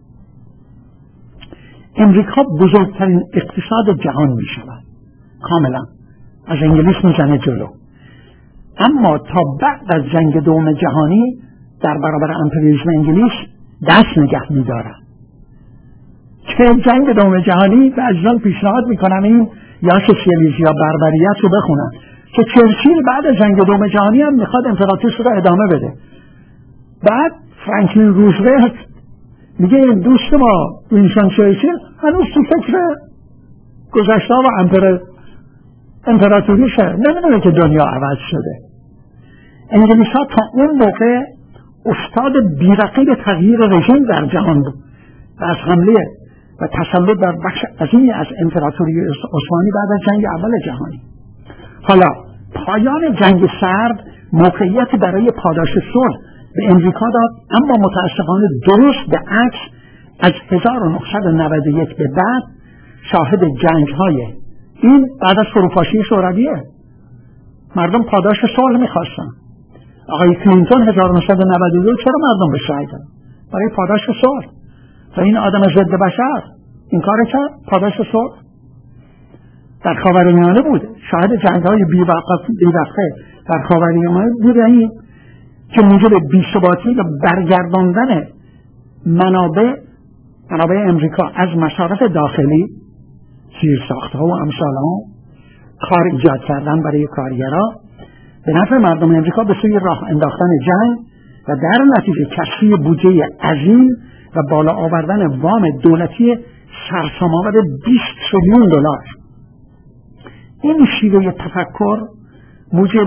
امریکا بزرگترین اقتصاد جهان میشود، کاملا از انگلیس میزنه جلو. اما تا بعد از جنگ دوم جهانی در برابر امپریالیسم انگلیس دست نگه میدارد که جنگ دوم جهانی به اجزان پیشنهاد میکنم این یا سوسیالیسم یا بربریت رو بخونن که چرچیل بعد از جنگ دوم جهانی هم میخواد امپراتوریش رو ادامه بده. بعد فرانکلین روزولت میگه این دوست ما وینستون چرچیل هنوز تو فکر گذشته و امپراتوریشه، نمیدونه که دنیا عوض شده. انگلیس ها تا اون موقع استاد بیرقیب تغییر رژیم در جهان بود و از حمله و تسلط بر بخش عظیمی از امپراتوری عثمانی بعد از جنگ اول جهانی. حالا پایان جنگ سرد موقعیت برای پاداش صلح به امریکا داد، اما متاسفانه درست به عکس از 1991 به بعد شاهد جنگ های این بعد از فروپاشی شورویه. مردم پاداش صلح میخواستن. آقای کلینتون 1992 چرا مردم بهش رای دادن؟ برای پاداش صلح. و این آدم ضد بشر این کار کرد، پاداش صلح. در خاورمیانه بود، شاهد جنگ‌های بی‌وقفه در خاورمیانه بوده که موجب بی‌ثباتی و برگرداندن منابع امریکا از مصارف داخلی، زیرساخت‌ها و امثالها، کار ایجاد کردن برای کارگرها به نفع مردم امریکا به سوی راه انداختن جنگ و در نتیجه کسری بودجه عظیم و بالا آوردن وام دولتی سرسام‌آور 20 تریلیون دلار. این شیوه تفکر موجب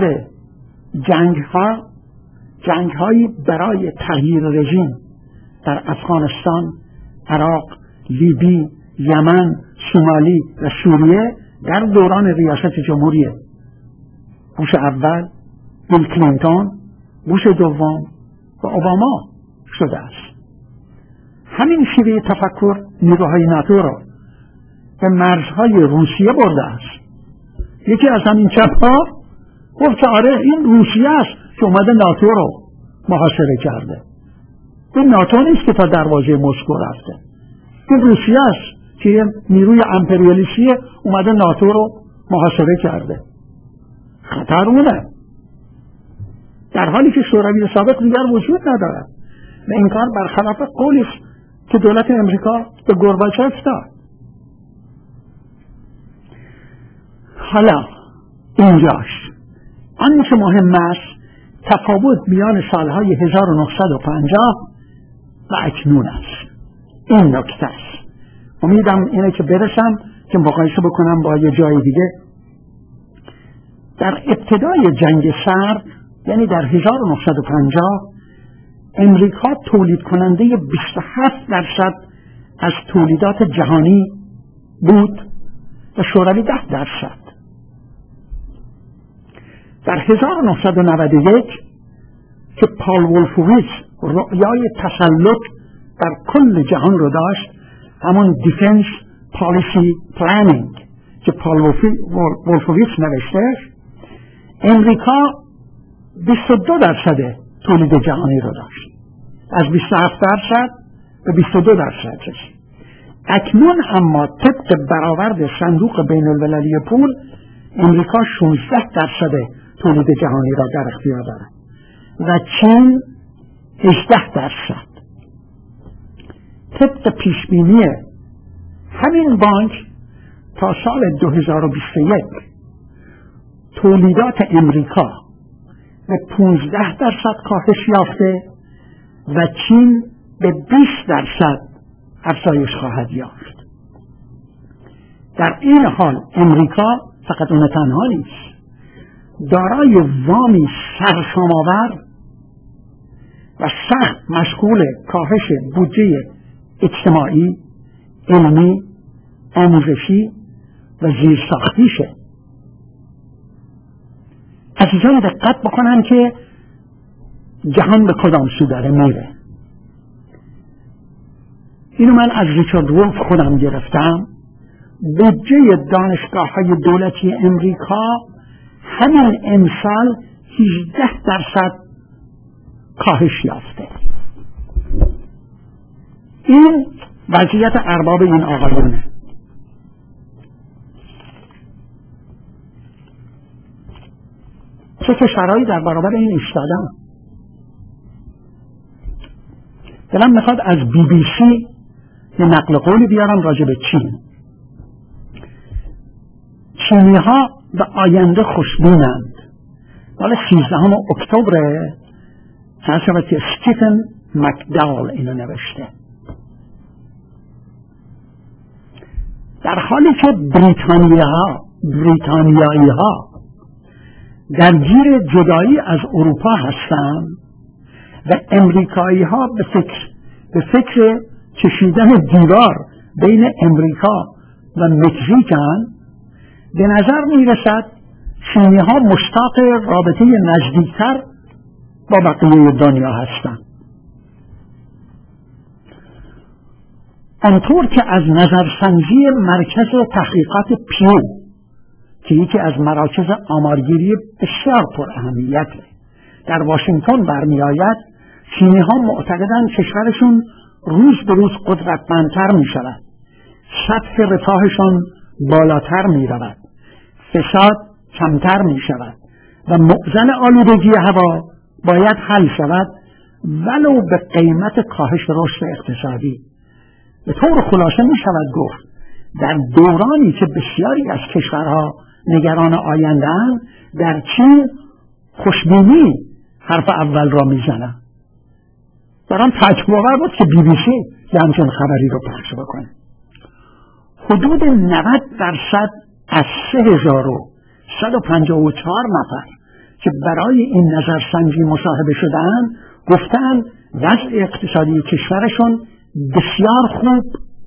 جنگ‌هایی برای تغییر رژیم در افغانستان، عراق، لیبی، یمن، سومالی و سوریه در دوران ریاست جمهوری بوش اول، بیل کلینتون، بوش دوم و اوباما شده است. همین شیوه تفکر نیروهای ناتو را به مرزهای روسیه برده است. یکی از همین چپ‌ها گفت که آره این روسیه است که اومده ناتو رو محاصره کرده. این ناتو نیست که تا دروازه مسکو رفته، این روسیه است که نیروی امپریالیستی اومده ناتو رو محاصره کرده. خطر اونه، در حالی که شوروی سابق دیگر وجود ندارد و این کار برخلاف قولی است که دولت امریکا به گورباچف داد. حالا اینجاش آنچه مهم است تفاوت میان سالهای 1950 و اکنون است. این نکته است. امیدم اینه که برسم که مقایسه بکنم با یه جای دیگه. در ابتدای جنگ سرد یعنی در 1950 امریکا تولید کننده 27% از تولیدات جهانی بود و شوروی 10%. در 1991 که پال وولفویچ رؤیای تسلط در کل جهان رو داشت، همون دیفنس پالیسی پلانینگ که پال وولفویچ نوشته، امریکا 22% تولید جهانی رو داشت، از 27% به 22% رسید. اکنون اما طبق برآورد صندوق بین المللی پول، امریکا 16% تولید جهانی را در اختیار دارد و چین 18%. طبق پیشبینی همین بانک تا سال 2021 تولیدات امریکا به 15% کاهش یافته و چین به 20% افزایش خواهد یافت. در این حال امریکا فقط اون تنها نیست، دارای وامی سرسام‌آور و سخت مشغول کاهش بودجه اجتماعی، علمی، آموزشی و زیرساختیشه. عزیزان دقت بکنن که جهان به کدام سو داره میره. اینو من از ریچارد وولف خودم گرفتم. بودجه دانشگاه‌های دولتی امریکا همین امسال 18% کاهش یافته. این وضعیت ارباب این آقایونه. چه کشورهایی در برابر این ایستادن؟ دلم میخواد از BBC یه نقل قولی بیارم راجع به چین. چینی ها به آینده خوشبینند. مال 13 اکتبر حضرت استیفن مکداول اینو نوشته. در حالی که بریتانیایی ها در گیر جدایی از اروپا هستند و امریکایی ها به فکر کشیدن دیوار بین امریکا و مکزیکن، به نظر می رسد چینی ها مشتاق رابطه نزدیکتر با بقیه دنیا هستند. آنطور که از نظرسنجی مرکز تحقیقات پیو که یکی از مراکز آمارگیری بسیار پر اهمیت در واشنگتن برمی آید، چینی ها معتقدند کشورشون روز به روز قدرتمندتر می شود، سطح رفاهشان بالاتر می رود، فساد کمتر می شود و معضل آلودگی هوا باید حل شود ولو به قیمت کاهش رشد اقتصادی. به طور خلاصه می شود گفت در دورانی که بسیاری از کشورها نگران آینده‌اند، در چین خوشبینی حرف اول را می زنند. برام تعجب آور بود که BBC یه همچین خبری رو پخش بکنه. حدود 90% از 3154 نفر که برای این نظرسنجی مصاحبه شدند گفتند وضع اقتصادی کشورشون بسیار خوب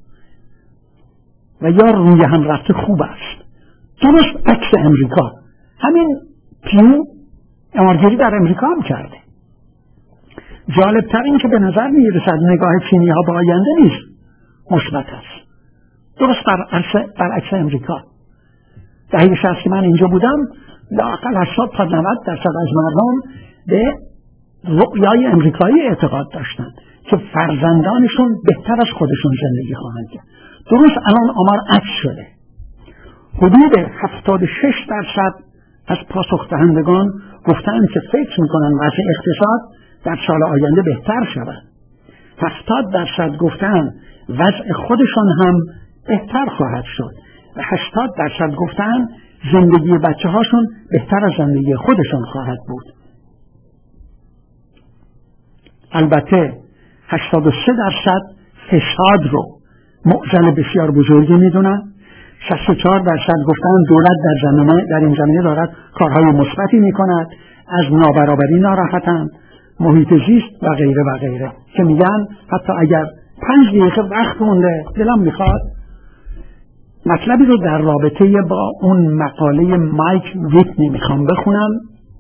و یا روی هم رفته خوب است. درست عکس امریکا. همین پیو آمارگیری در امریکا هم کرده. جالبتر این که به نظر می رسد نگاه چینی ها به آینده نیست، مثبت است. درست برعکس امریکا. دهه 60 من اینجا بودم، لااقل 80 تا 90% از مردم به رؤیای امریکایی اعتقاد داشتند که فرزندانشون بهتر از خودشون زندگی خواهند کرد. درست الان آمار عکس شده. حدود 76% از پاسخ دهندگان گفتند که فکر میکنن وضع اقتصاد در سال آینده بهتر شود. 70% گفتند وضع خودشان هم بهتر خواهد شد و 80% گفتند زندگی بچه هاشون بهتر از زندگی خودشان خواهد بود. البته 83% فساد رو معضل بسیار بزرگی میدونن. 64% گفتن دولت در این زمینه دارد کارهای مثبتی میکند، از نابرابری ناراحتند، محیط زیست و غیره و غیره، که میگن حتی اگر 5 دقیقه وقت مونده دلم میخواد مطلبی رو در رابطه با اون مقاله مایک ویتنی میخوام بخونم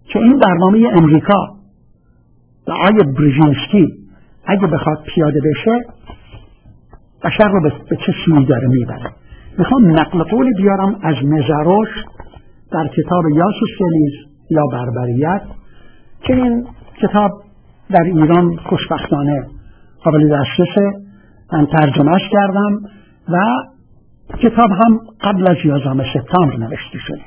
که این برنامه امریکا و آقای برژینسکی اگه بخواد پیاده بشه بشر رو به چه سویی داره میبره. میخوام نقل قولی بیارم از مزروش در کتاب یا سوسیالیسم یا بربریت که این کتاب در ایران خوشبختانه قابل دسترسه، من ترجمهش کردم و کتاب هم قبل از 11 سپتامبر نوشته شده.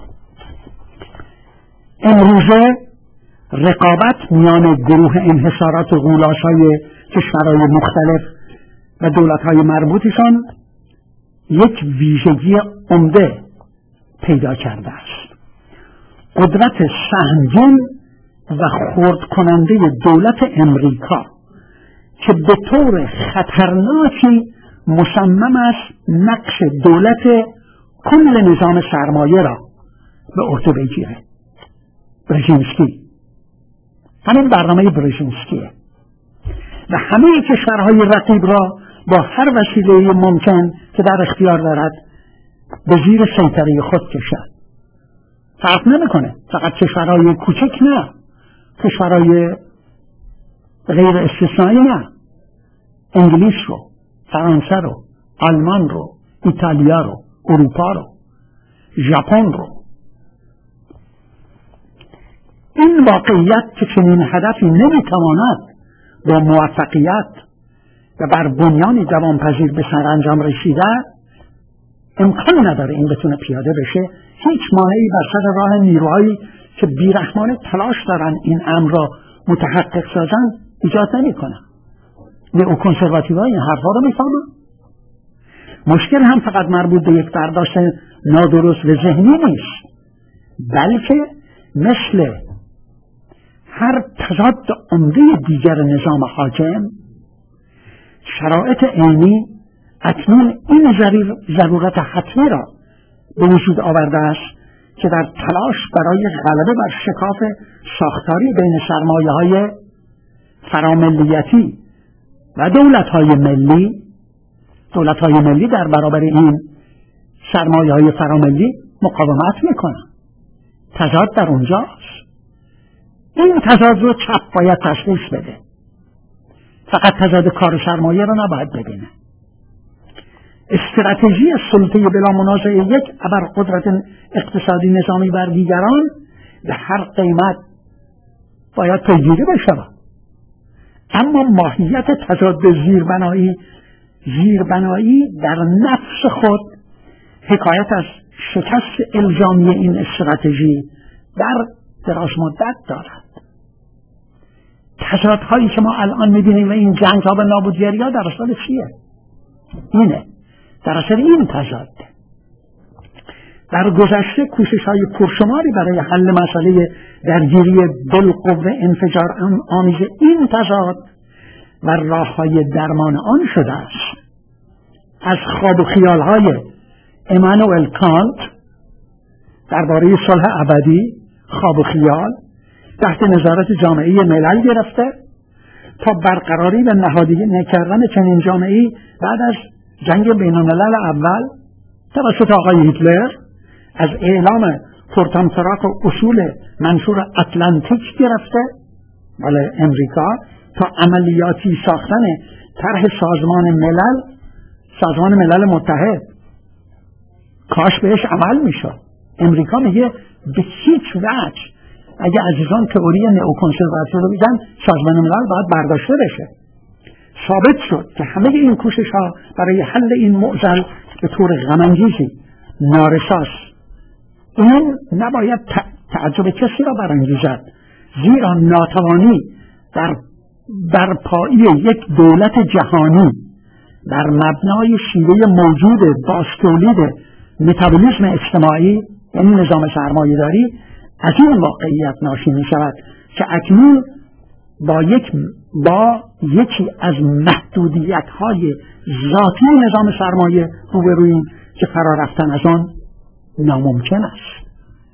امروزه رقابت میان گروه انحصارات و غولاش‌های کشورهای مختلف و دولت‌های مربوطشان یک ویژگی عمده پیدا کرده است. قدرت سهمگین و خرد کننده دولت امریکا که به طور خطرناکی مصمم است نقش دولت کل نظام سرمایه را به عهده بگیره. برژینسکی، همین برنامه برژینسکیه و همه کشورهای رقیب را با هر وسیله ممکن که در اختیار دارد به زیر سیطره خود کشد. فرق نمیکنه، فقط کشورهای کوچک نه، کشورهای غیر استثنایی نه، انگلیس رو، فرانسه رو، آلمان رو، ایتالیا رو، اروپا رو، ژاپن رو. این واقعیت که چنین هدفی نمیتواند با موفقیت و بر بنیانی دوامپذیر به سرانجام رسیده امکان نداره این بتونه پیاده بشه. هیچ مانعی بر سر راه نیروهایی که بیرحمانه تلاش دارن این امر را متحقق سازن ایجاد نمیکنه. نئوکنسرواتیوها این حرفا رو میفهمن. مشکل هم فقط مربوط به یک برداشت نادرست و ذهنی نیست، بلکه مثل هر تضاد عمده دیگر نظام حاکم، شرایط عینی اکنون این ضرورت حتمی را به وجود آورده است که در تلاش برای غلبه بر شکاف ساختاری بین سرمایه‌های فراملیتی و دولت‌های ملی در برابر این سرمایه‌های فراملی مقاومت میکنن. تضاد در اونجاست. این تضاد رو چپ باید تشخیص بده، فقط تضاد کار سرمایه رو نباید ببینه. استراتژی سلطه بلا منازعه یک ابرقدرت اقتصادی نظامی بر دیگران به هر قیمت باید پیگیری بشه، اما ماهیت تضاد زیربنایی در نفس خود حکایت از شکست الزامی این استراتژی در دراز مدت دارد. تضادهایی که ما الان می‌بینیم و این جنگ‌ها و نابودگری‌ها در اصل چیه؟ اینه، در اصل این تضاد. در گذشته کوشش‌های پرشماری برای حل مسئله درگیری بالقوه انفجار آمیز این تضاد و راه‌های درمان آن شده است. از خواب و خیال‌های امانوئل کانت درباره صلح ابدی، خواب و خیال تحت نظارت جامعه ملل گرفته تا برقراری و نهادینه کردن چنین جامعه‌ای بعد از جنگ بین الملل اول توسط آقای هیتلر از اعلام پرتامتراک و اصول منشور اتلانتیک گرفته ولی امریکا تا عملیاتی ساختن طرح سازمان ملل متحد. کاش بهش عمل میشد. امریکا میگه به هیچ وجه اگه عزیزان تئوری نئوکنسرواتیو رو میگن سازمان ملل باید برداشته بشه. ثابت شد که همه این کوشش ها برای حل این معضل به طور غم‌انگیزی نارساست. این نباید تعجب کسی را برانگیزد، زیرا ناتوانی در برپایی یک دولت جهانی بر مبنای شیوه موجود باستولید متابولیسم اجتماعی یعنی نظام سرمایه‌داری از این واقعیت ناشی می شود که اکنون با یکی از محدودیت‌های ذاتی نظام سرمایه روبروییم که فرا رفتن از آن ناممکن است.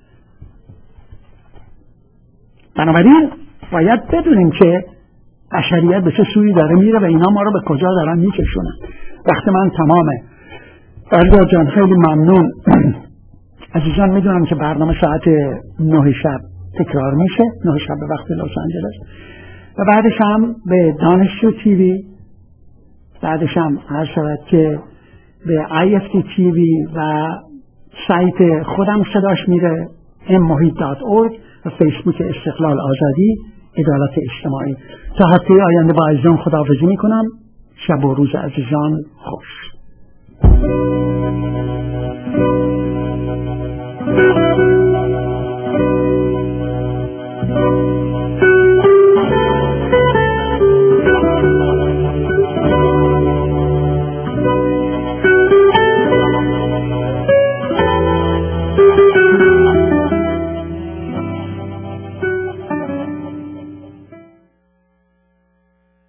بنابراین باید بدونیم که بشریت به چه سویی داره میره و اینا ما رو به کجا دارن میکشونن. وقت من تمامه. بردار جان خیلی ممنون. عزیزان میدونم که برنامه ساعت 9 شب تکرار میشه 9 شب به وقت لس آنجلس. و بعدش هم به دانشجو تیوی، بعدش هم هر شود که به IFT تیوی و سایت خودم صداش میره mmohid.org و فیسبوک استقلال آزادی عدالت اجتماعی. تا هفته آینده با عزیزان خداحافظی میکنم. شب و روز عزیزان خوش.